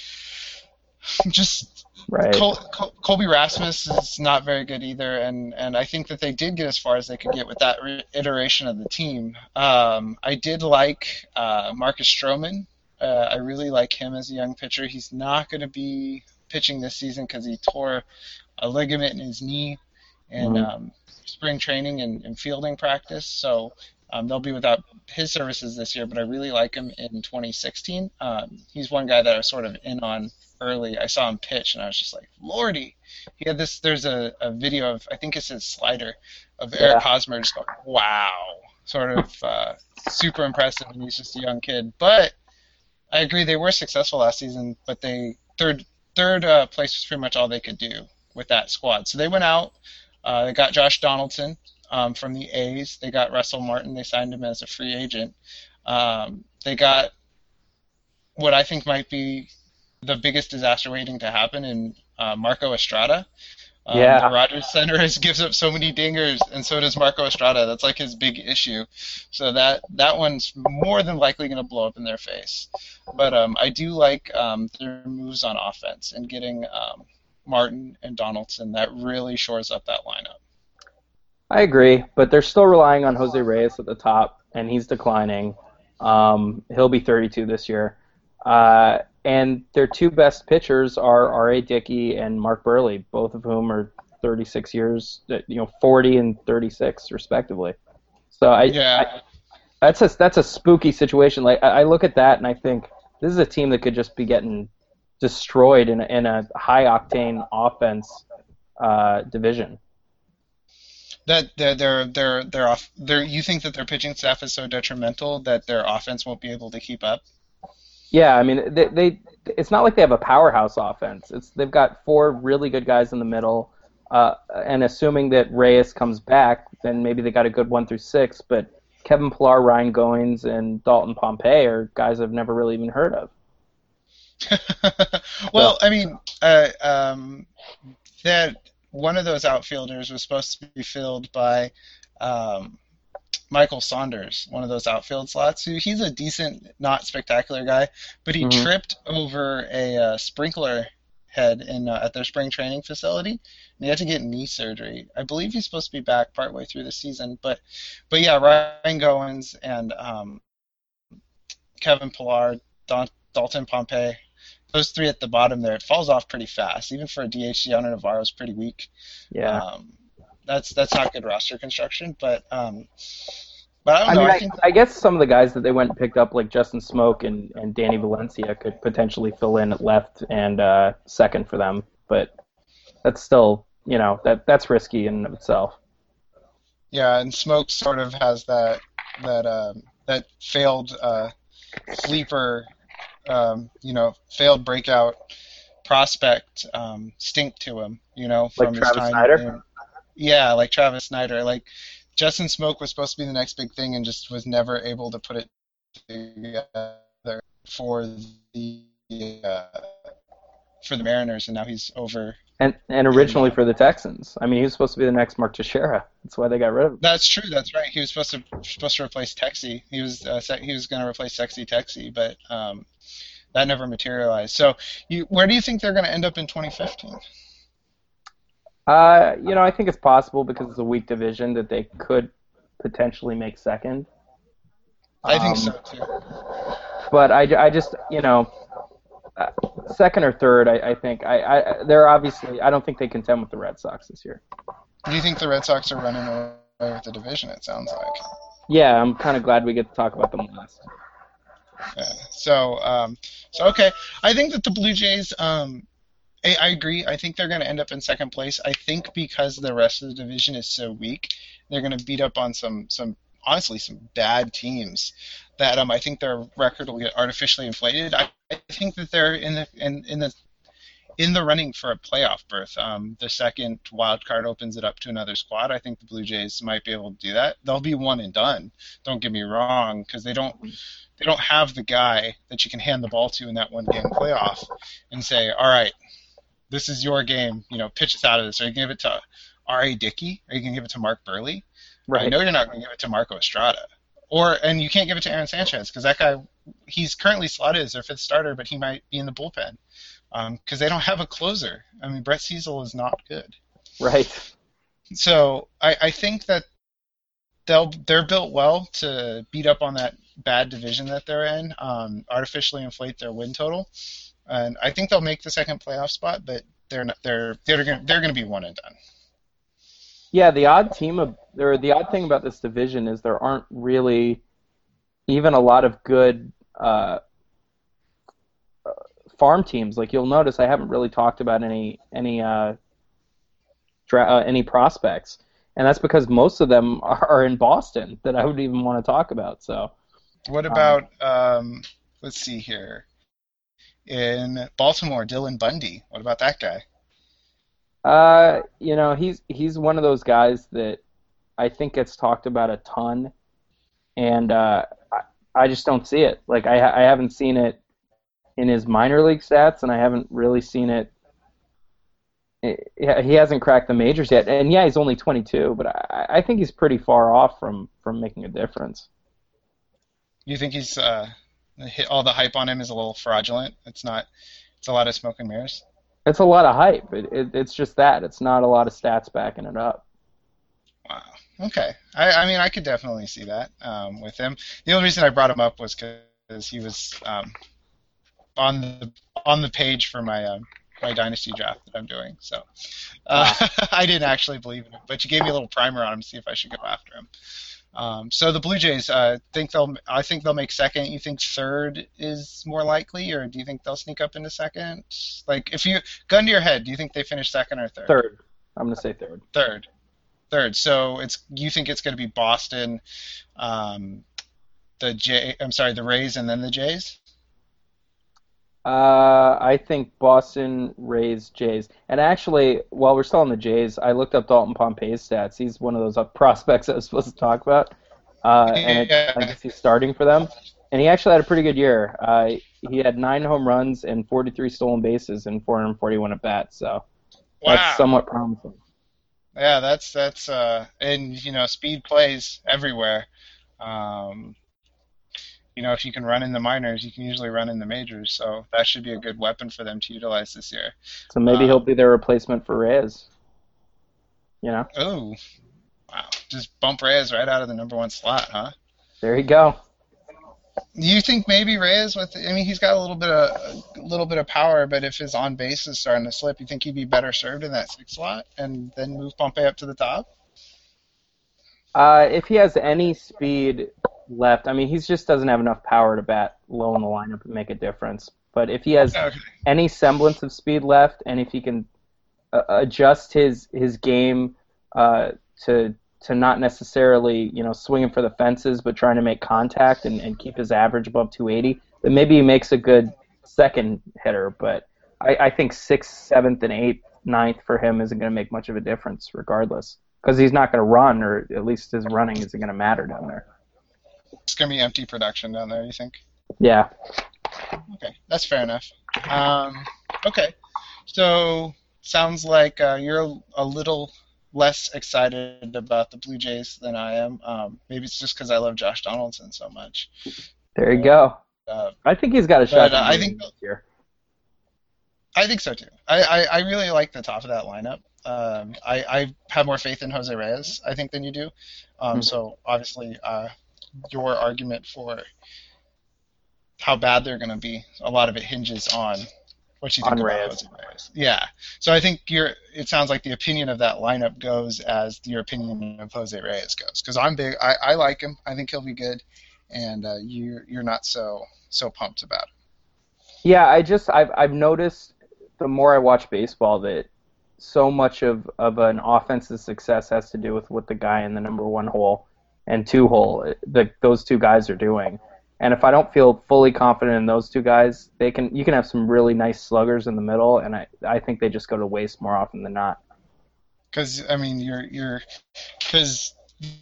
Speaker 2: just
Speaker 3: Right.
Speaker 2: Col- Col- Colby Rasmus is not very good either, and, and I think that they did get as far as they could get with that re- iteration of the team. Um, I did like uh, Marcus Stroman. Uh, I really like him as a young pitcher. He's not going to be pitching this season because he tore a ligament in his knee in
Speaker 3: Mhm.
Speaker 2: um, spring training and, and fielding practice, so um, they'll be without his services this year, but I really like him in twenty sixteen. Um, he's one guy that I was sort of in on early. I saw him pitch, and I was just like, Lordy. He had this, there's a, a video of, I think it's his slider, of Eric
Speaker 3: Yeah.
Speaker 2: Hosmer just going, wow. Sort of uh, super impressive, and he's just a young kid. But I agree, they were successful last season, but they third third uh, place was pretty much all they could do with that squad. So they went out, uh, they got Josh Donaldson um, from the A's. They got Russell Martin. They signed him as a free agent. Um, they got what I think might be the biggest disaster waiting to happen in uh, Marco Estrada. Um,
Speaker 3: Yeah.
Speaker 2: The Rogers Center is, gives up so many dingers, and so does Marco Estrada. That's like his big issue. So that that one's more than likely going to blow up in their face. But um, I do like um, their moves on offense and getting um, Martin and Donaldson. That really shores up that lineup.
Speaker 3: I agree, but they're still relying on Jose Reyes at the top, and he's declining. Um, he'll be thirty-two this year. Uh, and their two best pitchers are R A. Dickey and Mark Burley, both of whom are thirty-six years, you know, forty and thirty-six respectively. So I,
Speaker 2: Yeah.
Speaker 3: I that's a that's a spooky situation. Like I, I look at that and I think this is a team that could just be getting destroyed in a, in a high octane offense uh, division.
Speaker 2: That they're they're they're they're off. They're, you think that their pitching staff is so detrimental that their offense won't be able to keep up?
Speaker 3: Yeah, I mean, they, they it's not like they have a powerhouse offense. It's they've got four really good guys in the middle, uh, and assuming that Reyes comes back, then maybe they got a good one through six. But Kevin Pillar, Ryan Goins, and Dalton Pompey are guys I've never really even heard of.
Speaker 2: Well, I mean, uh, um, that one of those outfielders was supposed to be filled by um, Michael Saunders, one of those outfield slots. Who he's a decent, not spectacular guy, but he
Speaker 3: Mhm.
Speaker 2: tripped over a uh, sprinkler head in uh, at their spring training facility, and he had to get knee surgery. I believe he's supposed to be back partway through the season, but but yeah, Ryan Goins and um, Kevin Pillar, Don, Dalton Pompey. Those three at the bottom there, it falls off pretty fast. Even for a D H, Gianna Navarro's pretty weak.
Speaker 3: Yeah.
Speaker 2: Um, that's that's not good roster construction, but um, but I don't
Speaker 3: I
Speaker 2: know.
Speaker 3: mean,
Speaker 2: I
Speaker 3: I,
Speaker 2: think
Speaker 3: I guess some of the guys that they went and picked up, like Justin Smoke and, and Danny Valencia, could potentially fill in at left and uh, second for them. But that's still, you know, that that's risky in and of itself.
Speaker 2: yeah, and Smoke sort of has that that um, that failed uh, sleeper, um, you know, failed breakout prospect um, stink to him, you know, from
Speaker 3: Like
Speaker 2: his
Speaker 3: Travis
Speaker 2: time.
Speaker 3: Snyder?
Speaker 2: in- yeah, like Travis Snyder. Like Justin Smoke was supposed to be the next big thing and just was never able to put it together for the uh, for the Mariners, and now he's over.
Speaker 3: And and originally for the Texans. I mean, he was supposed to be the next Mark Teixeira. That's why they got rid of him.
Speaker 2: That's true. That's right. He was supposed to supposed to replace Texie. He was uh, se- he was going to replace Sexy Texie, but um, that never materialized. So, you, where do you think they're going to end up in twenty fifteen?
Speaker 3: Uh, you know, I think it's possible because it's a weak division that they could potentially make second.
Speaker 2: I think
Speaker 3: Um,
Speaker 2: so too.
Speaker 3: But I, I just, you know, uh, second or third, I, I think. I, I, they're obviously, I don't think they contend with the Red Sox this year.
Speaker 2: Do you think the Red Sox are running away with the division? It sounds like.
Speaker 3: Yeah, I'm kind of glad we get to talk about them last.
Speaker 2: Yeah. So, um, so okay. I think that the Blue Jays. Um, I, I agree. I think they're going to end up in second place. I think because the rest of the division is so weak, they're going to beat up on some, some honestly, some bad teams. That um, I think their record will get artificially inflated. I, I think that they're in the in, in the in the running for a playoff berth. Um, the second wild card opens it up to another squad. I think the Blue Jays might be able to do that. They'll be one and done. Don't get me wrong, because they don't they don't have the guy that you can hand the ball to in that one game playoff and say, all right, this is your game. You know, pitch us out of this. Are you going to give it to R A. Dickey? Are you going to give it to Mark Burley? I know you're not going to give it to Marco Estrada. Or and you can't give it to Aaron Sanchez because that guy, he's currently slotted as their fifth starter, but he might be in the bullpen because um, they don't have a closer. I mean, Brett Cecil is not good.
Speaker 3: Right.
Speaker 2: So I, I think that they'll they're built well to beat up on that bad division that they're in, um, artificially inflate their win total, and I think they'll make the second playoff spot, but they're not, they're they're going they're going to be one and done.
Speaker 3: Yeah, the odd team of or the odd thing about this division is there aren't really even a lot of good uh, farm teams. Like you'll notice, I haven't really talked about any any uh, dra- uh, any prospects, and that's because most of them are in Boston that I would even want to talk about. So,
Speaker 2: what about um, let's see here in Baltimore, Dylan Bundy? What about that guy?
Speaker 3: Uh, you know, he's he's one of those guys that I think gets talked about a ton, and uh, I, I just don't see it. Like I I haven't seen it in his minor league stats, and I haven't really seen it. He hasn't cracked the majors yet, and yeah, he's only twenty-two, but I, I think he's pretty far off from, from making a difference.
Speaker 2: You think he's uh, hit, all the hype on him is a little fraudulent? It's not. It's a lot of smoke and mirrors.
Speaker 3: It's a lot of hype. It, it, it's just that. It's not a lot of stats backing it up.
Speaker 2: Wow. Okay. I, I mean, I could definitely see that um, with him. The only reason I brought him up was because he was um, on the on the page for my um, my dynasty draft that I'm doing. So uh, wow. I didn't actually believe in it, but you gave me a little primer on him to see if I should go after him. Um, so the Blue Jays, uh, think they'll I think they'll make second. You think third is more likely, or do you think they'll sneak up into second? Like, if you gun to your head, do you think they finish second or third?
Speaker 3: Third. I'm gonna say third.
Speaker 2: Third. Third. So it's you think it's going to be Boston, um, the J. I'm sorry, the Rays, and then the Jays.
Speaker 3: Uh, I think Boston, Rays, Jays. And actually, while we're still on the Jays, I looked up Dalton Pompey's stats. He's one of those up prospects I was supposed to talk about. Uh, and it, I guess he's starting for them. And he actually had a pretty good year. Uh, he had nine home runs and forty-three stolen bases and four hundred forty-one at bats. So
Speaker 2: wow.
Speaker 3: That's somewhat promising.
Speaker 2: Yeah, that's that's uh, and you know, speed plays everywhere. Um, You know, if you can run in the minors, you can usually run in the majors. So that should be a good weapon for them to utilize this year.
Speaker 3: So maybe um, he'll be their replacement for Reyes. You know?
Speaker 2: Oh, wow. Just bump Reyes right out of the number one slot, huh?
Speaker 3: There you go.
Speaker 2: You think maybe Reyes with? I mean, he's got a little bit of a little bit of power, but if his on base is starting to slip, you think he'd be better served in that sixth slot and then move Pompey up to the top?
Speaker 3: Uh, if he has any speed left, I mean, he just doesn't have enough power to bat low in the lineup and make a difference. But if he has okay. any semblance of speed left, and if he can uh, adjust his his game uh, to to not necessarily, you know, swinging for the fences, but trying to make contact and, and keep his average above two eighty, then maybe he makes a good second hitter. But I, I think sixth, seventh, and eighth, ninth for him isn't going to make much of a difference regardless, because he's not going to run, or at least his running isn't going to matter down there.
Speaker 2: It's going to be empty production down there, you think?
Speaker 3: Yeah.
Speaker 2: Okay, that's fair enough. Um, okay, so sounds like uh, you're a little less excited about the Blue Jays than I am. Um, maybe it's just because I love Josh Donaldson so much.
Speaker 3: There you go.
Speaker 2: Uh,
Speaker 3: I think he's got a shot.
Speaker 2: But, uh, I think this year. I think so too. I, I, I really like the top of that lineup. Um, I, I have more faith in Jose Reyes, I think, than you do. Um, mm-hmm. So obviously, uh, your argument for how bad they're going to be, a lot of it hinges on what you think
Speaker 3: on
Speaker 2: about
Speaker 3: Reyes.
Speaker 2: Jose Reyes. Yeah. So I think your it sounds like the opinion of that lineup goes as your opinion of Jose Reyes goes. Because I'm big. I, I like him. I think he'll be good. And uh, you you're not so so pumped about it.
Speaker 3: Yeah, I just I've I've noticed the more I watch baseball that so much of, of an offensive success has to do with what the guy in the number one hole and two hole, the, those two guys are doing. And if I don't feel fully confident in those two guys, they can you can have some really nice sluggers in the middle, and I, I think they just go to waste more often than not.
Speaker 2: Because I mean, you're you're because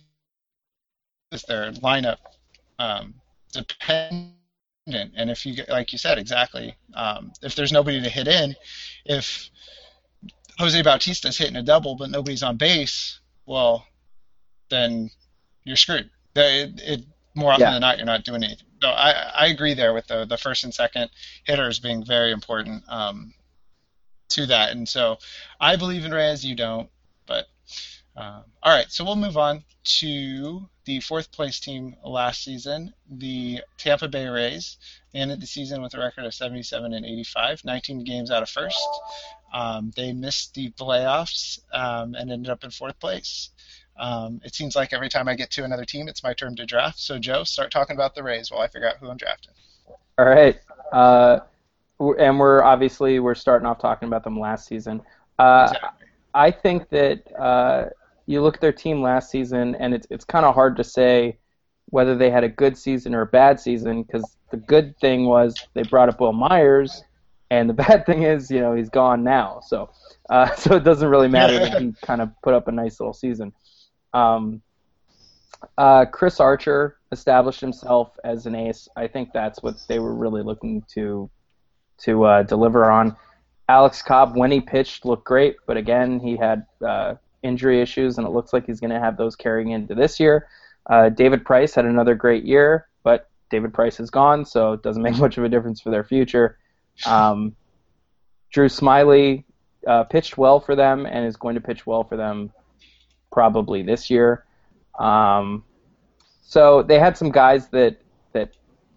Speaker 2: it's their lineup um, dependent, and if you like you said exactly, um, if there's nobody to hit in, if Jose Bautista's hitting a double but nobody's on base, well, then you're screwed. It, it, more often yeah. than not, you're not doing anything. So I, I agree there with the, the first and second hitters being very important um, to that. And so I believe in Reyes, you don't. But um, all right, so we'll move on to the fourth place team last season, the Tampa Bay Rays. They ended the season with a record of seventy-seven and eighty-five, nineteen games out of first. Um, they missed the playoffs um, and ended up in fourth place. Um, it seems like every time I get to another team, it's my turn to draft. So, Joe, start talking about the Rays while I figure out who I'm drafting.
Speaker 3: All right. Uh, and we're obviously we're starting off talking about them last season. Uh, exactly. I think that uh, you look at their team last season, and it's it's kind of hard to say whether they had a good season or a bad season, because the good thing was they brought up Will Myers, and the bad thing is, you know, he's gone now. So, uh, so it doesn't really matter that he kind of put up a nice little season. Um, uh, Chris Archer established himself as an ace. I think that's what they were really looking to to uh, deliver on. Alex Cobb, when he pitched, looked great, but again, he had uh, injury issues, and it looks like he's going to have those carrying into this year. Uh, David Price had another great year, but David Price is gone, so it doesn't make much of a difference for their future. Um, Drew Smyly uh, pitched well for them and is going to pitch well for them probably this year. Um, so they had some guys that that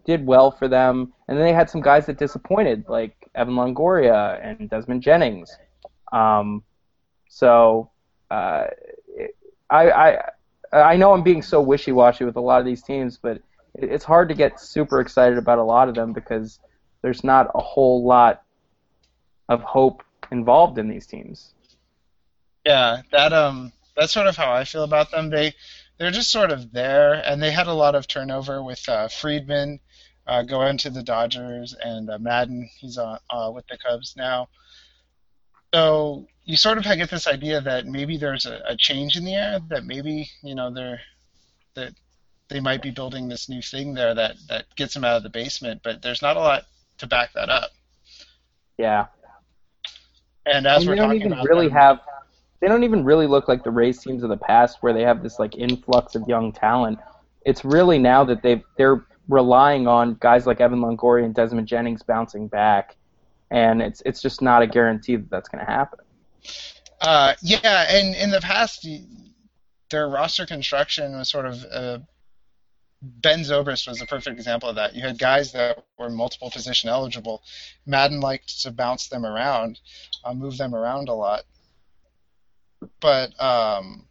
Speaker 3: did well for them, and then they had some guys that disappointed, like Evan Longoria and Desmond Jennings. Um, so uh, I, I I know I'm being so wishy-washy with a lot of these teams, but it's hard to get super excited about a lot of them because there's not a whole lot of hope involved in these teams.
Speaker 2: Yeah, that um, that's sort of how I feel about them. They they're just sort of there, and they had a lot of turnover with uh, Friedman uh, going to the Dodgers and uh, Madden. He's on uh, with the Cubs now. So you sort of get this idea that maybe there's a, a change in the air, that maybe you know they're that they might be building this new thing there that, that gets them out of the basement, but there's not a lot to back that up.
Speaker 3: Yeah.
Speaker 2: And as
Speaker 3: and
Speaker 2: we're
Speaker 3: they don't
Speaker 2: talking
Speaker 3: even
Speaker 2: about
Speaker 3: really
Speaker 2: them,
Speaker 3: have they don't even really look like the Rays teams of the past where they have this like influx of young talent. It's really now that they they're relying on guys like Evan Longoria and Desmond Jennings bouncing back, and it's it's just not a guarantee that that's going to happen.
Speaker 2: Uh, yeah, and in the past, their roster construction was sort of uh, Ben Zobrist was a perfect example of that. You had guys that were multiple position eligible. Madden liked to bounce them around, uh, move them around a lot. But um,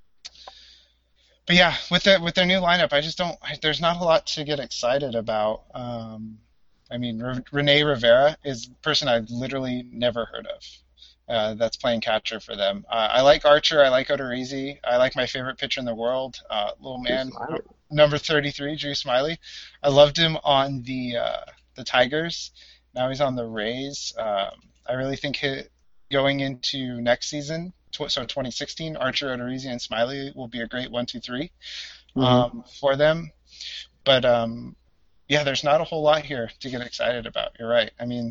Speaker 2: but yeah, with the with their new lineup, I just don't. There's not a lot to get excited about. Um, I mean, Re- Rene Rivera is a person I've literally never heard of. Uh, that's playing catcher for them. Uh, I like Archer. I like Odorizzi. I like my favorite pitcher in the world, uh, little man, number thirty-three, Drew Smiley. I loved him on the uh, the Tigers. Now he's on the Rays. Um, I really think he, going into next season, tw- so twenty sixteen, Archer, Odorizzi, and Smiley will be a great one, two, three um, mm-hmm. for them. But um, yeah, there's not a whole lot here to get excited about. You're right. I mean,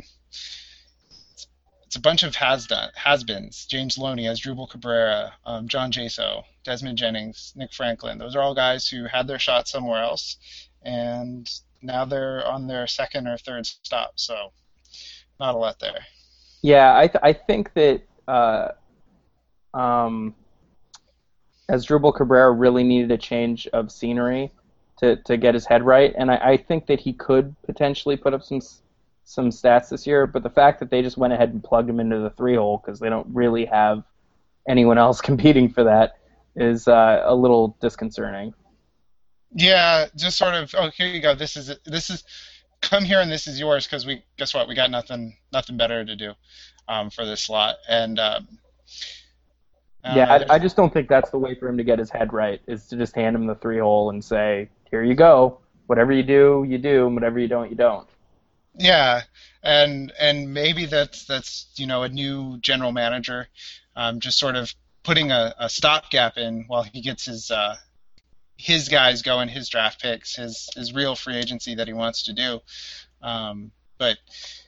Speaker 2: it's a bunch of has done has-beens. James Loney, Asdrubal Cabrera, um, John Jaso, Desmond Jennings, Nick Franklin. Those are all guys who had their shot somewhere else, and now they're on their second or third stop. So not a lot there.
Speaker 3: Yeah, I th- I think that uh, um, Asdrubal Cabrera really needed a change of scenery to, to get his head right, and I, I think that he could potentially put up some some stats this year, but the fact that they just went ahead and plugged him into the three-hole because they don't really have anyone else competing for that is uh, a little disconcerting.
Speaker 2: Yeah, just sort of, oh, here you go. This is this is come here and this is yours because we guess what? We got nothing nothing better to do um, for this slot. And um, uh,
Speaker 3: yeah, I, I just don't think that's the way for him to get his head right. Is to just hand him the three-hole and say, here you go. Whatever you do, you do, and whatever you don't, you don't.
Speaker 2: Yeah, and and maybe that's that's you know a new general manager, um, just sort of putting a, a stopgap in while he gets his uh, his guys going, his draft picks, his his real free agency that he wants to do. Um, but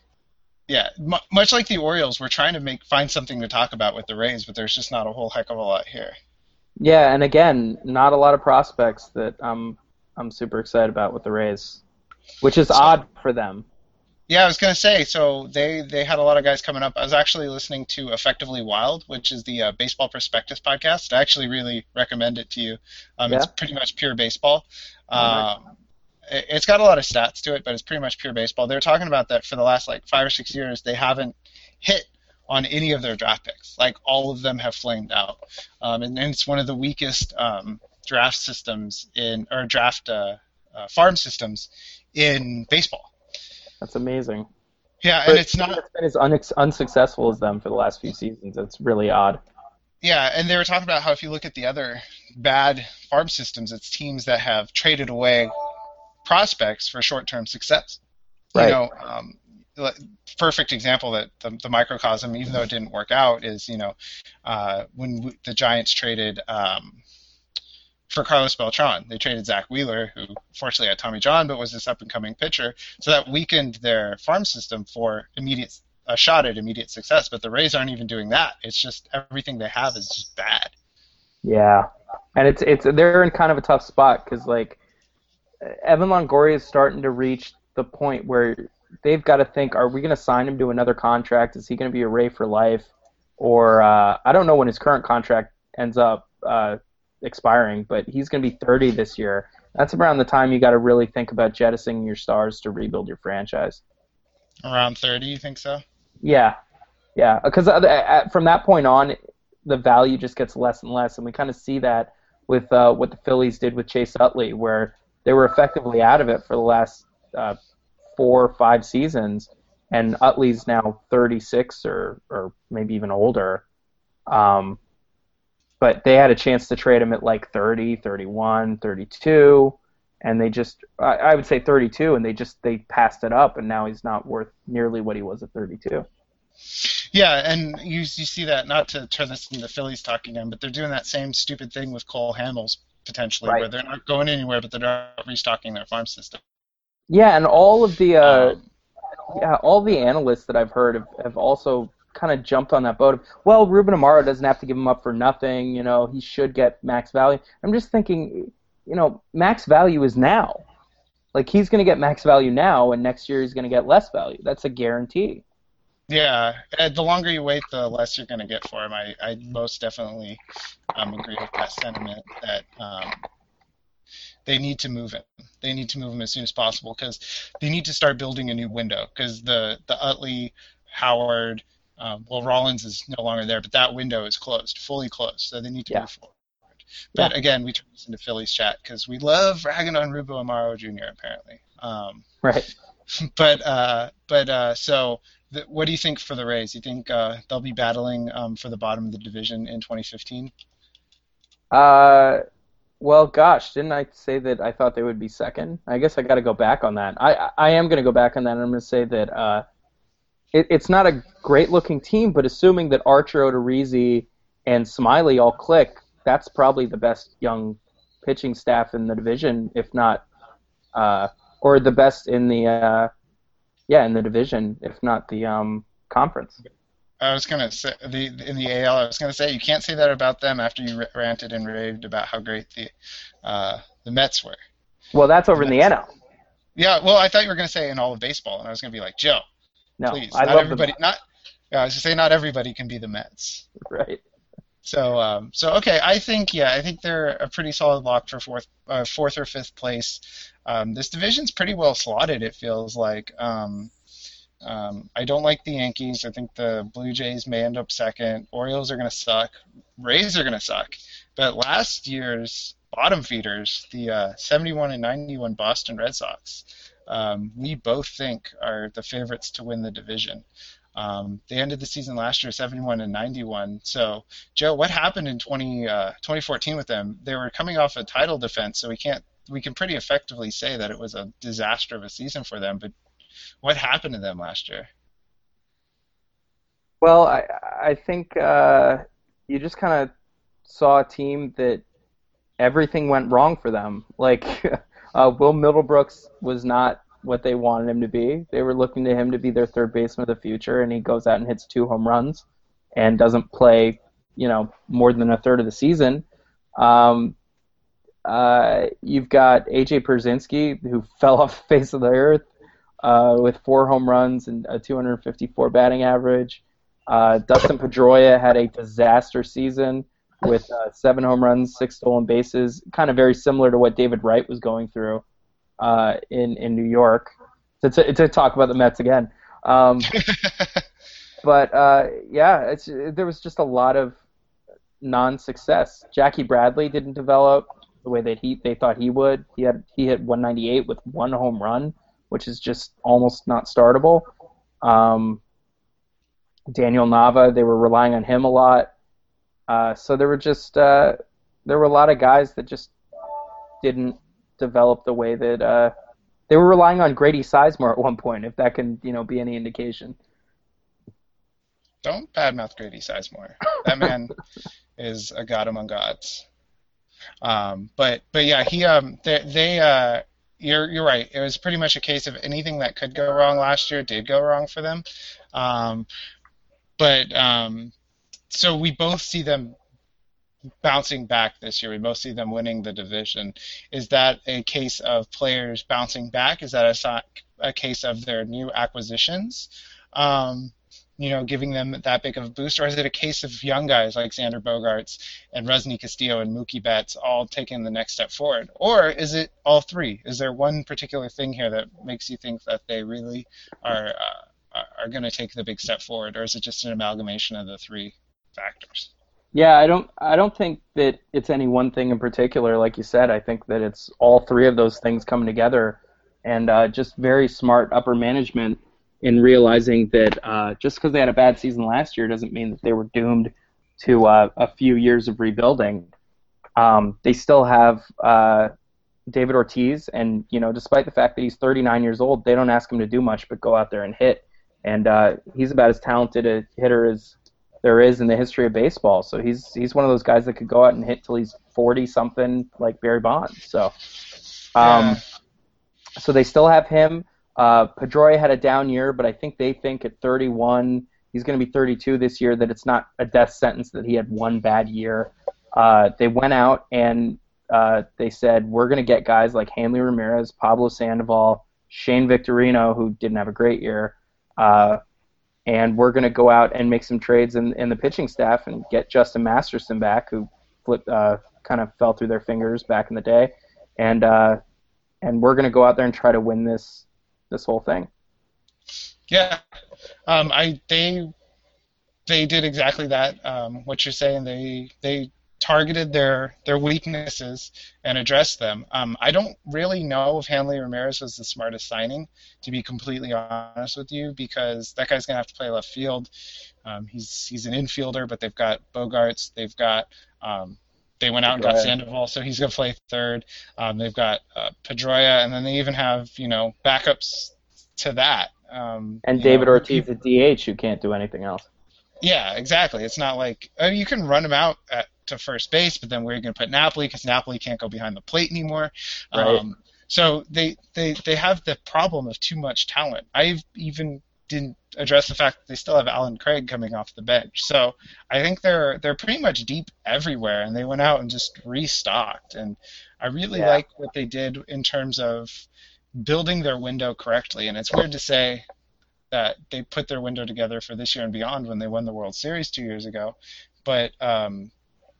Speaker 2: yeah, m- much like the Orioles, we're trying to make find something to talk about with the Rays, but there's just not a whole heck of a lot here.
Speaker 3: Yeah, and again, not a lot of prospects that I'm I'm super excited about with the Rays, which is so, odd for them.
Speaker 2: Yeah, I was going to say, so they, they had a lot of guys coming up. I was actually listening to Effectively Wild, which is the uh, Baseball Prospectus podcast. I actually really recommend it to you. Um, yeah. It's pretty much pure baseball. Um, it, it's got a lot of stats to it, but it's pretty much pure baseball. They're talking about that for the last like five or six years, they haven't hit on any of their draft picks. Like all of them have flamed out. Um, and, and it's one of the weakest um, draft systems in, or draft uh, uh, farm systems in baseball.
Speaker 3: That's amazing.
Speaker 2: Yeah,
Speaker 3: but
Speaker 2: and it's not
Speaker 3: it's been as un- unsuccessful as them for the last few seasons. It's really odd.
Speaker 2: Yeah, and they were talking about how if you look at the other bad farm systems, it's teams that have traded away prospects for short-term success.
Speaker 3: Right.
Speaker 2: You know, um, perfect example that the, the microcosm, even though it didn't work out, is you know uh, when w- the Giants traded. Um, For Carlos Beltran, they traded Zach Wheeler, who fortunately had Tommy John, but was this up-and-coming pitcher. So that weakened their farm system for immediate a shot at immediate success. But the Rays aren't even doing that. It's just everything they have is just bad.
Speaker 3: Yeah, and it's it's they're in kind of a tough spot because like Evan Longoria is starting to reach the point where they've got to think: are we going to sign him to another contract? Is he going to be a Ray for life? Or uh, I don't know when his current contract ends up. Uh, expiring, but he's going to be thirty this year, That's around the time you got to really think about jettisoning your stars to rebuild your franchise.
Speaker 2: Around thirty, you think so?
Speaker 3: Yeah, yeah. Because from that point on, the value just gets less and less, and we kind of see that with uh, what the Phillies did with Chase Utley, where they were effectively out of it for the last uh, four or five seasons, and Utley's now thirty-six or or maybe even older. Um, but they had a chance to trade him at like thirty, thirty-one, thirty-two, and they just, I, I would say thirty-two, and they just, they passed it up, and now he's not worth nearly what he was at thirty-two.
Speaker 2: Yeah, and you you see that, not to turn this into the Phillies talking again, but they're doing that same stupid thing with Cole Hamels, potentially,
Speaker 3: Right.
Speaker 2: where they're not going anywhere, but they're not restocking their farm system.
Speaker 3: Yeah, and all of the, uh,
Speaker 2: Um,
Speaker 3: yeah, all the analysts that I've heard have, have also kind of jumped on that boat of, well, Ruben Amaro doesn't have to give him up for nothing, you know, he should get max value. I'm just thinking, you know, max value is now. Like, he's going to get max value now, and next year he's going to get less value. That's a guarantee.
Speaker 2: Yeah, uh, the longer you wait, the less you're going to get for him. I, I most definitely um, agree with that sentiment that um, they need to move him. They need to move him as soon as possible because they need to start building a new window because the, the Utley, Howard, um, well, Rollins is no longer there, but that window is closed, fully closed, so they need to
Speaker 3: Yeah.
Speaker 2: move forward. But
Speaker 3: Yeah.
Speaker 2: again, we turn this into Phillies chat because we love ragging on Ruben Amaro Junior apparently. Um,
Speaker 3: Right.
Speaker 2: but uh, but uh, so the, what do you think for the Rays? You think uh, they'll be battling um, for the bottom of the division in twenty fifteen?
Speaker 3: Uh, well, gosh, didn't I say that I thought they would be second? I guess I got to go back on that. I I am going to go back on that, and I'm going to say that uh, it, it's not a great-looking team, but assuming that Archer, Odorizzi, and Smiley all click, that's probably the best young pitching staff in the division, if not, uh, or the best in the, uh, yeah, in the division, if not the um, conference.
Speaker 2: I was gonna say the in the A L. I was gonna say you can't say that about them after you ranted and raved about how great the uh, the Mets were.
Speaker 3: Well, that's over in the N L.
Speaker 2: Yeah, well, I thought you were gonna say in all of baseball, and I was gonna be like, Joe,
Speaker 3: No,
Speaker 2: please,
Speaker 3: I
Speaker 2: not
Speaker 3: love
Speaker 2: everybody,
Speaker 3: the
Speaker 2: not. Yeah, I was gonna say not everybody can be the Mets.
Speaker 3: right.
Speaker 2: So, um, so okay, I think yeah, I think they're a pretty solid lock for fourth, uh, fourth or fifth place. Um, this division's pretty well slotted. It feels like. Um, um, I don't like the Yankees. I think the Blue Jays may end up second. Orioles are gonna suck. Rays are gonna suck. But last year's bottom feeders, the uh, seventy-one and ninety-one Boston Red Sox, um, we both think are the favorites to win the division. Um, they ended the season last year seventy-one and ninety-one. So, Joe, what happened in twenty, uh, twenty fourteen with them? They were coming off a title defense, so we can't we can pretty effectively say that it was a disaster of a season for them. But what happened to them last year?
Speaker 3: Well, I I think uh, you just kind of saw a team that everything went wrong for them. Like uh, Will Middlebrooks was not what they wanted him to be. They were looking to him to be their third baseman of the future, and he goes out and hits two home runs and doesn't play, you know, more than a third of the season. Um, uh, you've got A J Pierzynski, who fell off the face of the earth uh, with four home runs and a two hundred fifty-four batting average. Uh, Dustin Pedroia had a disaster season with uh, seven home runs, six stolen bases, kind of very similar to what David Wright was going through uh, in in New York. To, to, to talk about the Mets again, um, but uh, yeah, it's, there was just a lot of non-success. Jackie Bradley didn't develop the way that he they thought he would. He had he hit one ninety-eight with one home run, which is just almost not startable. Um, Daniel Nava, they were relying on him a lot. Uh, so there were just uh, there were a lot of guys that just didn't develop the way that uh, they were relying on Grady Sizemore at one point, if that can you know be any indication.
Speaker 2: Don't badmouth Grady Sizemore. That man is a god among gods. Um, but but yeah, he um they, they uh you're you're right. It was pretty much a case of anything that could go wrong last year did go wrong for them. Um, but um, so we both see them bouncing back this year. We both see them winning the division. Is that a case of players bouncing back? Is that a, a case of their new acquisitions? Um, you know, giving them that big of a boost, or is it a case of young guys like Xander Bogaerts and Rusney Castillo and Mookie Betts all taking the next step forward? Or is it all three? Is there one particular thing here that makes you think that they really are uh, are going to take the big step forward, or is it just an amalgamation of the three factors?
Speaker 3: Yeah, I don't I don't think that it's any one thing in particular. Like you said, I think that it's all three of those things coming together, and uh, just very smart upper management in realizing that uh, just because they had a bad season last year doesn't mean that they were doomed to uh, a few years of rebuilding. Um, they still have uh, David Ortiz, and you know, despite the fact that he's thirty-nine years old, they don't ask him to do much but go out there and hit. And uh, he's about as talented a hitter as there is in the history of baseball. So he's he's one of those guys that could go out and hit till he's forty something, like Barry Bonds. So, um,
Speaker 2: Yeah.
Speaker 3: so they still have him. Uh, Pedroia had a down year, but I think they think at thirty-one, he's going to be thirty-two this year, that it's not a death sentence that he had one bad year. Uh, they went out and uh, they said, we're going to get guys like Hanley Ramirez, Pablo Sandoval, Shane Victorino, who didn't have a great year, uh, and we're going to go out and make some trades in, in the pitching staff and get Justin Masterson back, who flipped, uh, kind of fell through their fingers back in the day, and uh, and we're going to go out there and try to win this this whole thing.
Speaker 2: Yeah, um, I they they did exactly that. Um, what you're saying, they they targeted their their weaknesses and addressed them. Um, I don't really know if Hanley Ramirez was the smartest signing, to be completely honest with you, because that guy's gonna have to play left field. Um, he's he's an infielder, but they've got Bogarts, they've got um, they went out and got
Speaker 3: Pedroia.
Speaker 2: Sandoval, so he's gonna play third. Um, they've got uh, Pedroia, and then they even have you know backups to that. Um,
Speaker 3: And
Speaker 2: you
Speaker 3: David
Speaker 2: know,
Speaker 3: Ortiz at D H, who can't do anything else.
Speaker 2: Yeah, exactly. It's not like uh, you can run him out at, to first base, but then where are you going to put Napoli? Because Napoli can't go behind the plate anymore.
Speaker 3: Right.
Speaker 2: Um, so they, they they have the problem of too much talent. I even didn't address the fact that they still have Alan Craig coming off the bench. So I think they're they're pretty much deep everywhere, and they went out and just restocked. And I really
Speaker 3: Yeah.
Speaker 2: like what they did in terms of building their window correctly. And it's weird to say that they put their window together for this year and beyond when they won the World Series two years ago. But um,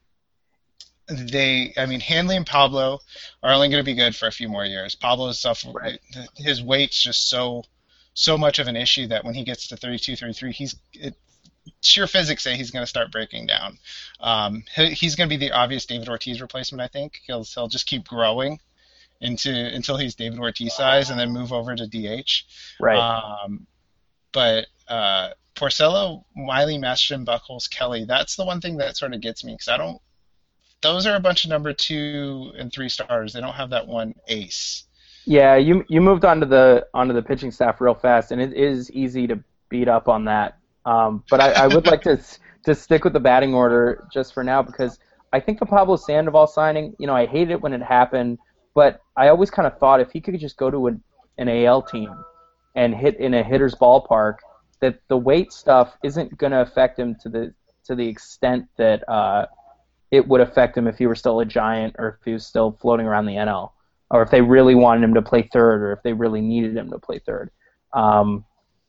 Speaker 2: they, I mean, Hanley and Pablo are only going to be good for a few more years. Pablo's stuff,
Speaker 3: Right.
Speaker 2: his weight's just so so much of an issue that when he gets to thirty-two, thirty-three, he's it, sheer physics say he's going to start breaking down. Um, he, he's going to be the obvious David Ortiz replacement, I think. He'll he'll just keep growing into until he's David Ortiz size and then move over to D H.
Speaker 3: Right.
Speaker 2: Um, but uh, Porcello, Miley, Masterson, Buckles, Kelly, that's the one thing that sort of gets me, because I don't. Those are a bunch of number two and three stars. They don't have that one ace.
Speaker 3: Yeah, you you moved onto the onto the pitching staff real fast, and it is easy to beat up on that. Um, but I, I would like to to stick with the batting order just for now, because I think the Pablo Sandoval signing, you know, I hated it when it happened, but I always kind of thought if he could just go to an, an A L team and hit in a hitter's ballpark, that the weight stuff isn't going to affect him to the to the extent that uh, it would affect him if he were still a Giant or if he was still floating around the N L, or if they really wanted him to play third, or if they really needed him to play third. Um,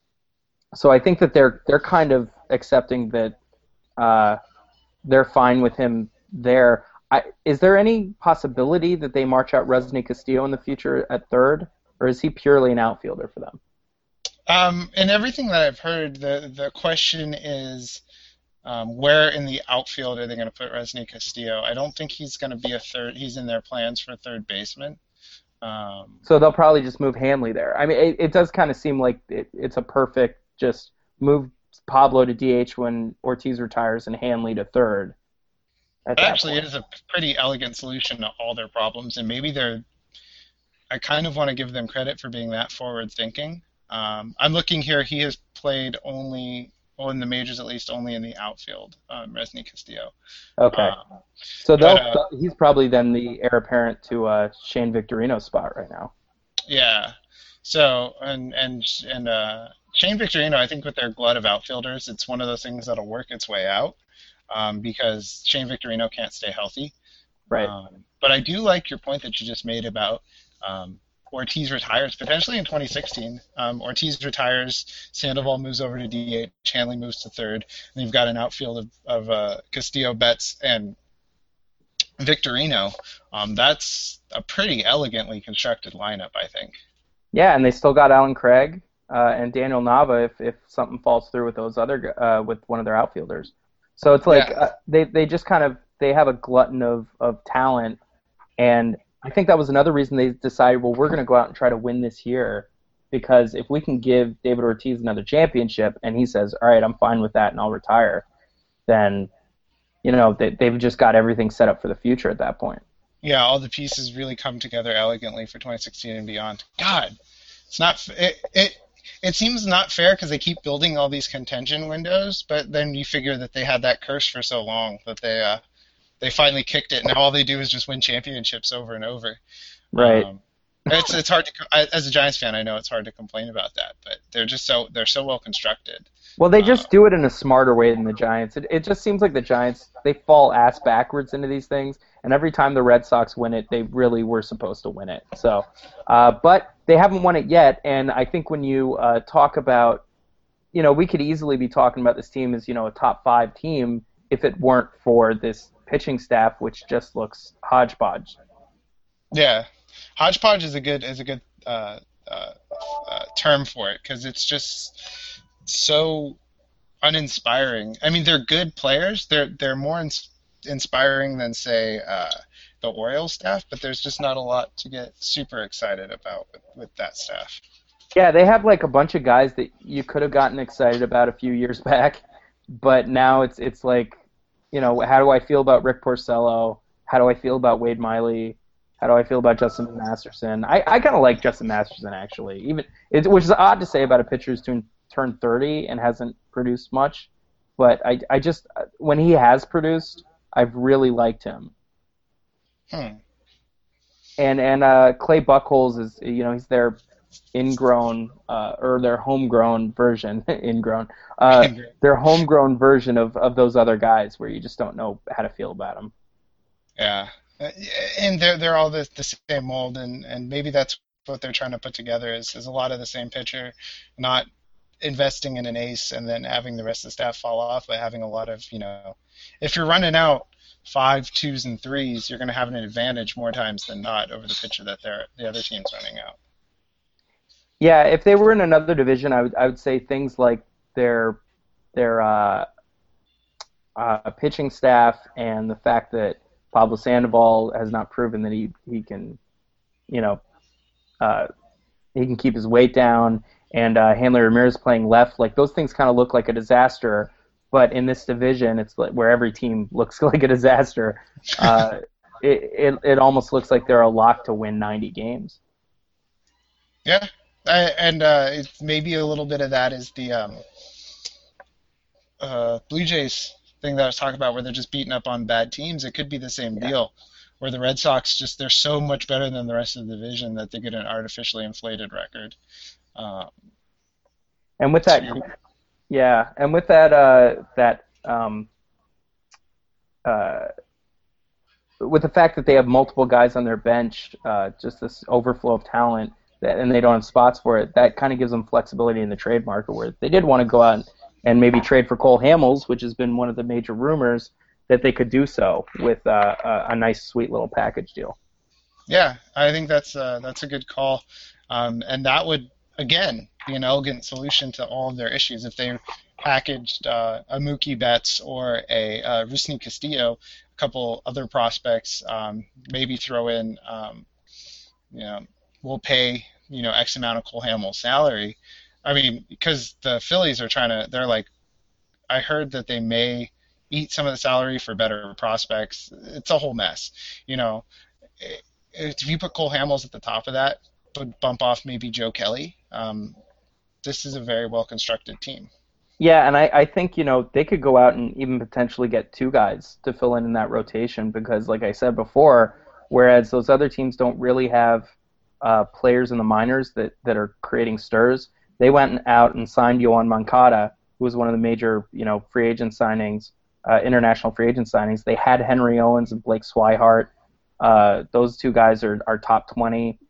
Speaker 3: so I think that they're they're kind of accepting that uh, they're fine with him there. I, is there any possibility that they march out Rusney Castillo in the future at third, or is he purely an outfielder for them?
Speaker 2: Um, and everything that I've heard, the the question is, um, where in the outfield are they going to put Rusney Castillo? I don't think he's going to be a third. He's in their plans for third baseman. Um,
Speaker 3: So they'll probably just move Hanley there. I mean, it, it does kind of seem like it, it's a perfect just move Pablo to D H when Ortiz retires and Hanley to third. At that
Speaker 2: actually,
Speaker 3: point.
Speaker 2: it is a pretty elegant solution to all their problems, and maybe they're. I kind of want to give them credit for being that forward thinking. Um, I'm looking here. He has played only, well, in the majors at least, only in the outfield. Um, Rusney Castillo.
Speaker 3: Okay.
Speaker 2: Um,
Speaker 3: So they'll,
Speaker 2: but, uh,
Speaker 3: he's probably then the heir apparent to uh, Shane Victorino's spot right now.
Speaker 2: Yeah. So and and and uh, Shane Victorino, I think with their glut of outfielders, it's one of those things that'll work its way out um, because Shane Victorino can't stay healthy.
Speaker 3: Right.
Speaker 2: Um, but I do like your point that you just made about um, Ortiz retires potentially in twenty sixteen. Um, Ortiz retires, Sandoval moves over to D H, Hanley moves to third, and you've got an outfield of, of uh, Castillo, Betts, and Victorino. Um, that's a pretty elegantly constructed lineup, I think.
Speaker 3: Yeah, and they still got Alan Craig uh, and Daniel Nava if, if something falls through with those other uh, with one of their outfielders. So it's like
Speaker 2: Yeah.
Speaker 3: uh, they they just kind of they have a glutton of, of talent, and I think that was another reason they decided, well, we're going to go out and try to win this year, because if we can give David Ortiz another championship and he says, all right, I'm fine with that and I'll retire, then you know they, they've just got everything set up for the future at that point.
Speaker 2: Yeah, all the pieces really come together elegantly for twenty sixteen and beyond. God, it's not it it it seems not fair because they keep building all these contention windows, but then you figure that they had that curse for so long that they uh they finally kicked it. Now all they do is just win championships over and over.
Speaker 3: Right.
Speaker 2: Um, it's it's hard to as a Giants fan, I know it's hard to complain about that, but they're just so they're so well constructed.
Speaker 3: Well, they just
Speaker 2: Uh,
Speaker 3: do it in a smarter way than the Giants. It, it just seems like the Giants, they fall ass backwards into these things, and every time the Red Sox win it, they really were supposed to win it. So, uh, but they haven't won it yet, and I think when you uh, talk about, you know, we could easily be talking about this team as, you know, a top five team if it weren't for this pitching staff, which just looks hodgepodge.
Speaker 2: Yeah, hodgepodge is a good is a good uh, uh, uh, term for it because it's just so uninspiring. I mean, they're good players. They're they're more ins- inspiring than say uh, the Orioles staff, but there's just not a lot to get super excited about with, with that staff.
Speaker 3: Yeah, they have like a bunch of guys that you could have gotten excited about a few years back, but now it's it's like, you know, how do I feel about Rick Porcello? How do I feel about Wade Miley? How do I feel about Justin Masterson? I, I kind of like Justin Masterson, actually, even it, which is odd to say about a pitcher who's turned turned thirty and hasn't produced much. But I, I just when he has produced, I've really liked him.
Speaker 2: Hmm.
Speaker 3: And and uh, Clay Buchholz is, you know, he's their ingrown uh, or their homegrown version, ingrown, uh, their homegrown version of, of those other guys where you just don't know how to feel about them.
Speaker 2: Yeah, and they're they're all the, the same mold, and, and maybe that's what they're trying to put together is, is a lot of the same pitcher, not investing in an ace and then having the rest of the staff fall off, but having a lot of, you know, if you're running out five twos and threes, you're going to have an advantage more times than not over the pitcher that they're the other team's running out.
Speaker 3: Yeah, if they were in another division, I would I would say things like their their uh, uh, pitching staff and the fact that Pablo Sandoval has not proven that he he can, you know, uh, he can keep his weight down, and uh, Hanley Ramirez playing left, like those things kind of look like a disaster. But in this division, it's like where every team looks like a disaster. Uh, it, it it almost looks like they're a lock to win ninety games.
Speaker 2: Yeah. I, and uh, it's maybe a little bit of that is the um, uh, Blue Jays thing that I was talking about, where they're just beating up on bad teams. It could be the same
Speaker 3: Yeah.
Speaker 2: deal, where the Red Sox just they're so much better than the rest of the division that they get an artificially inflated record. Uh,
Speaker 3: And with that,
Speaker 2: so-
Speaker 3: yeah, and with that, uh, that um, uh, with the fact that they have multiple guys on their bench, uh, just this overflow of talent, that, and they don't have spots for it, that kind of gives them flexibility in the trade market, where they did want to go out and maybe trade for Cole Hamels, which has been one of the major rumors, that they could do so with uh, a, a nice, sweet little package deal.
Speaker 2: Yeah, I think that's uh, that's a good call, um, and that would again be an elegant solution to all of their issues if they packaged uh, a Mookie Betts or a uh, Rusney Castillo, a couple other prospects, um, maybe throw in, um, you know, we'll pay you know X amount of Cole Hamels salary. I mean, because the Phillies are trying to, they're like, I heard that they may eat some of the salary for better prospects. It's a whole mess, you know. If you put Cole Hamels at the top of that, would bump off maybe Joe Kelly. Um, this is a very well-constructed team.
Speaker 3: Yeah, and I, I think, you know, they could go out and even potentially get two guys to fill in in that rotation because, like I said before, whereas those other teams don't really have uh, players in the minors that, that are creating stirs, they went out and signed Yohan Moncada, who was one of the major, you know, free agent signings, uh, international free agent signings. They had Henry Owens and Blake Swihart. Uh, those two guys are, are top twenty.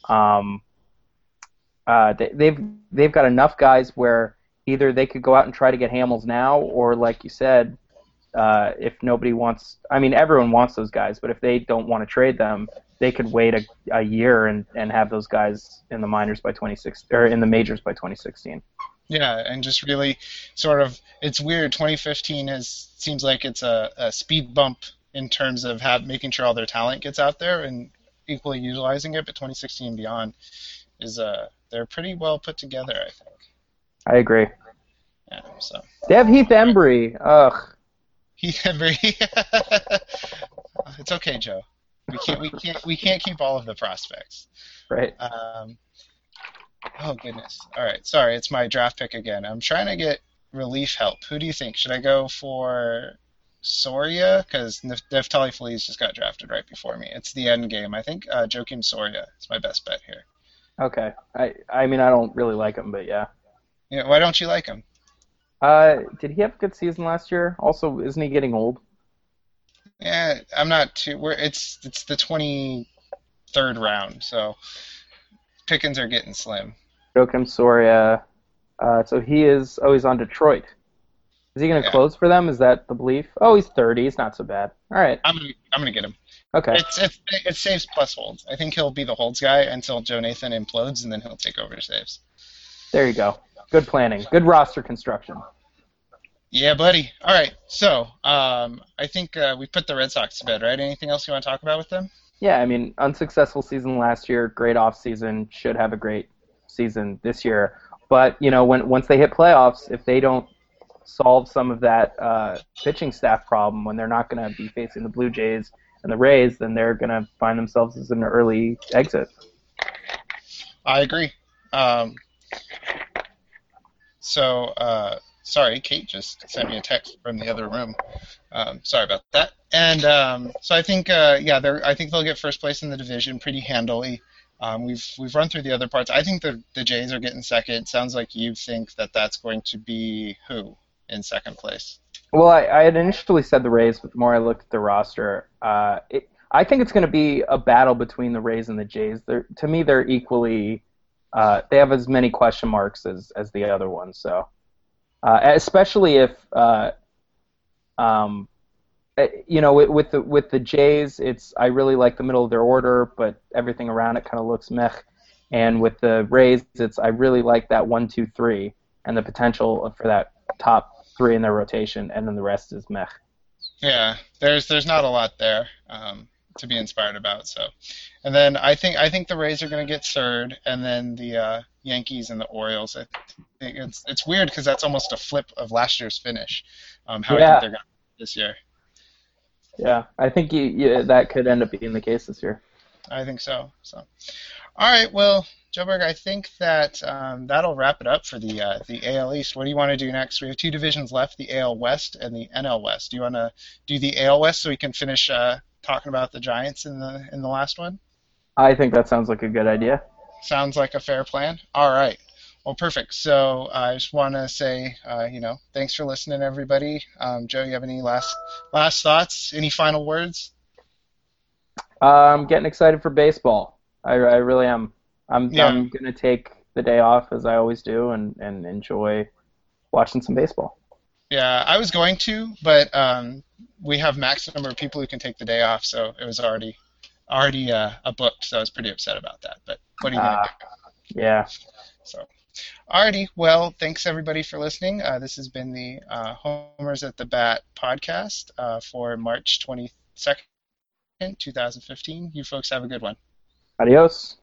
Speaker 3: Um, uh, they, they've they've got enough guys where either they could go out and try to get Hamels now, or like you said, uh, if nobody wants, I mean, everyone wants those guys, but if they don't want to trade them, they could wait a, a year and, and have those guys in the minors by twenty sixteen or in the majors by twenty sixteen.
Speaker 2: Yeah, and just really sort of, it's weird. twenty fifteen is seems like it's a, a speed bump in terms of have, making sure all their talent gets out there and equally utilizing it, but twenty sixteen and beyond is uh they're pretty well put together, I think.
Speaker 3: I agree.
Speaker 2: Yeah, so
Speaker 3: they have Heath Embry. Ugh.
Speaker 2: Heath Embry. It's okay, Joe. We can't we can't we can't keep all of the prospects.
Speaker 3: Right.
Speaker 2: Um, oh goodness. All right. Sorry, it's my draft pick again. I'm trying to get relief help. Who do you think? Should I go for Soria? Because Neftali Feliz just got drafted right before me. It's the end game. I think uh, Joakim Soria is my best bet here.
Speaker 3: Okay. I I mean I don't really like him, but yeah.
Speaker 2: Yeah. Why don't you like him?
Speaker 3: Uh, did he have a good season last year? Also, isn't he getting old?
Speaker 2: Yeah, I'm not too. We're, it's it's the twenty-third round, so pickings are getting slim.
Speaker 3: Joakim Soria. Uh, so he is. Oh, he's on Detroit. Is he going to
Speaker 2: Yeah.
Speaker 3: close for them? Is that the belief? Oh, he's thirty. He's not so bad. All right.
Speaker 2: I'm gonna I'm gonna get him.
Speaker 3: Okay.
Speaker 2: It's it's it saves plus holds. I think he'll be the holds guy until Joe Nathan implodes, and then he'll take over saves.
Speaker 3: There you go. Good planning. Good roster construction.
Speaker 2: Yeah, buddy. All right. So um, I think uh, we put the Red Sox to bed, right? Anything else you want to talk about with them?
Speaker 3: Yeah, I mean, unsuccessful season last year, great off season, should have a great season this year. But you know, when once they hit playoffs, if they don't solve some of that uh, pitching staff problem, when they're not going to be facing the Blue Jays and the Rays, then they're going to find themselves as an early exit.
Speaker 2: I agree. Um, so, uh, sorry, Kate just sent me a text from the other room. Um, sorry about that. And um, so I think, uh, yeah, they're. I think they'll get first place in the division pretty handily. Um, we've we've run through the other parts. I think the the Jays are getting second. Sounds like you think that that's going to be who in second place?
Speaker 3: Well, I, I had initially said the Rays, but the more I looked at the roster, uh, it, I think it's going to be a battle between the Rays and the Jays. They're, to me, they're equally. Uh, they have as many question marks as, as the other ones. So, uh, especially if, uh, um, you know, with, with the with the Jays, it's I really like the middle of their order, but everything around it kind of looks meh. And with the Rays, it's I really like that one, two, three, and the potential for that top three in their rotation, and then the rest is meh.
Speaker 2: Yeah, there's there's not a lot there um, to be inspired about. So, and then I think I think the Rays are going to get third, and then the uh, Yankees and the Orioles. I think it's it's weird because that's almost a flip of last year's finish. Um, how I
Speaker 3: Yeah.
Speaker 2: think they're going to this year.
Speaker 3: Yeah, I think you, you, that could end up being the case this year.
Speaker 2: I think so. So, all right. Well, Joe Berg, I think that um, that'll wrap it up for the uh, the A L East. What do you want to do next? We have two divisions left: the A L West and the N L West. Do you want to do the A L West so we can finish uh, talking about the Giants in the in the last one?
Speaker 3: I think that sounds like a good idea.
Speaker 2: Sounds like a fair plan. All right. Well, perfect. So uh, I just want to say, uh, you know, thanks for listening, everybody. Um, Joe, you have any last last thoughts? Any final words?
Speaker 3: Uh, I'm getting excited for baseball. I, I really am. I'm
Speaker 2: Yeah.
Speaker 3: I'm gonna take the day off as I always do and, and enjoy watching some baseball.
Speaker 2: Yeah, I was going to, but um, we have max number of people who can take the day off, so it was already already uh, a booked. So I was pretty upset about that. But what are you gonna
Speaker 3: Uh,
Speaker 2: do?
Speaker 3: Yeah.
Speaker 2: So, alrighty. Well, thanks everybody for listening. Uh, this has been the uh, Homers at the Bat podcast uh, for March twenty-second, twenty fifteen. You folks have a good one.
Speaker 3: Adios.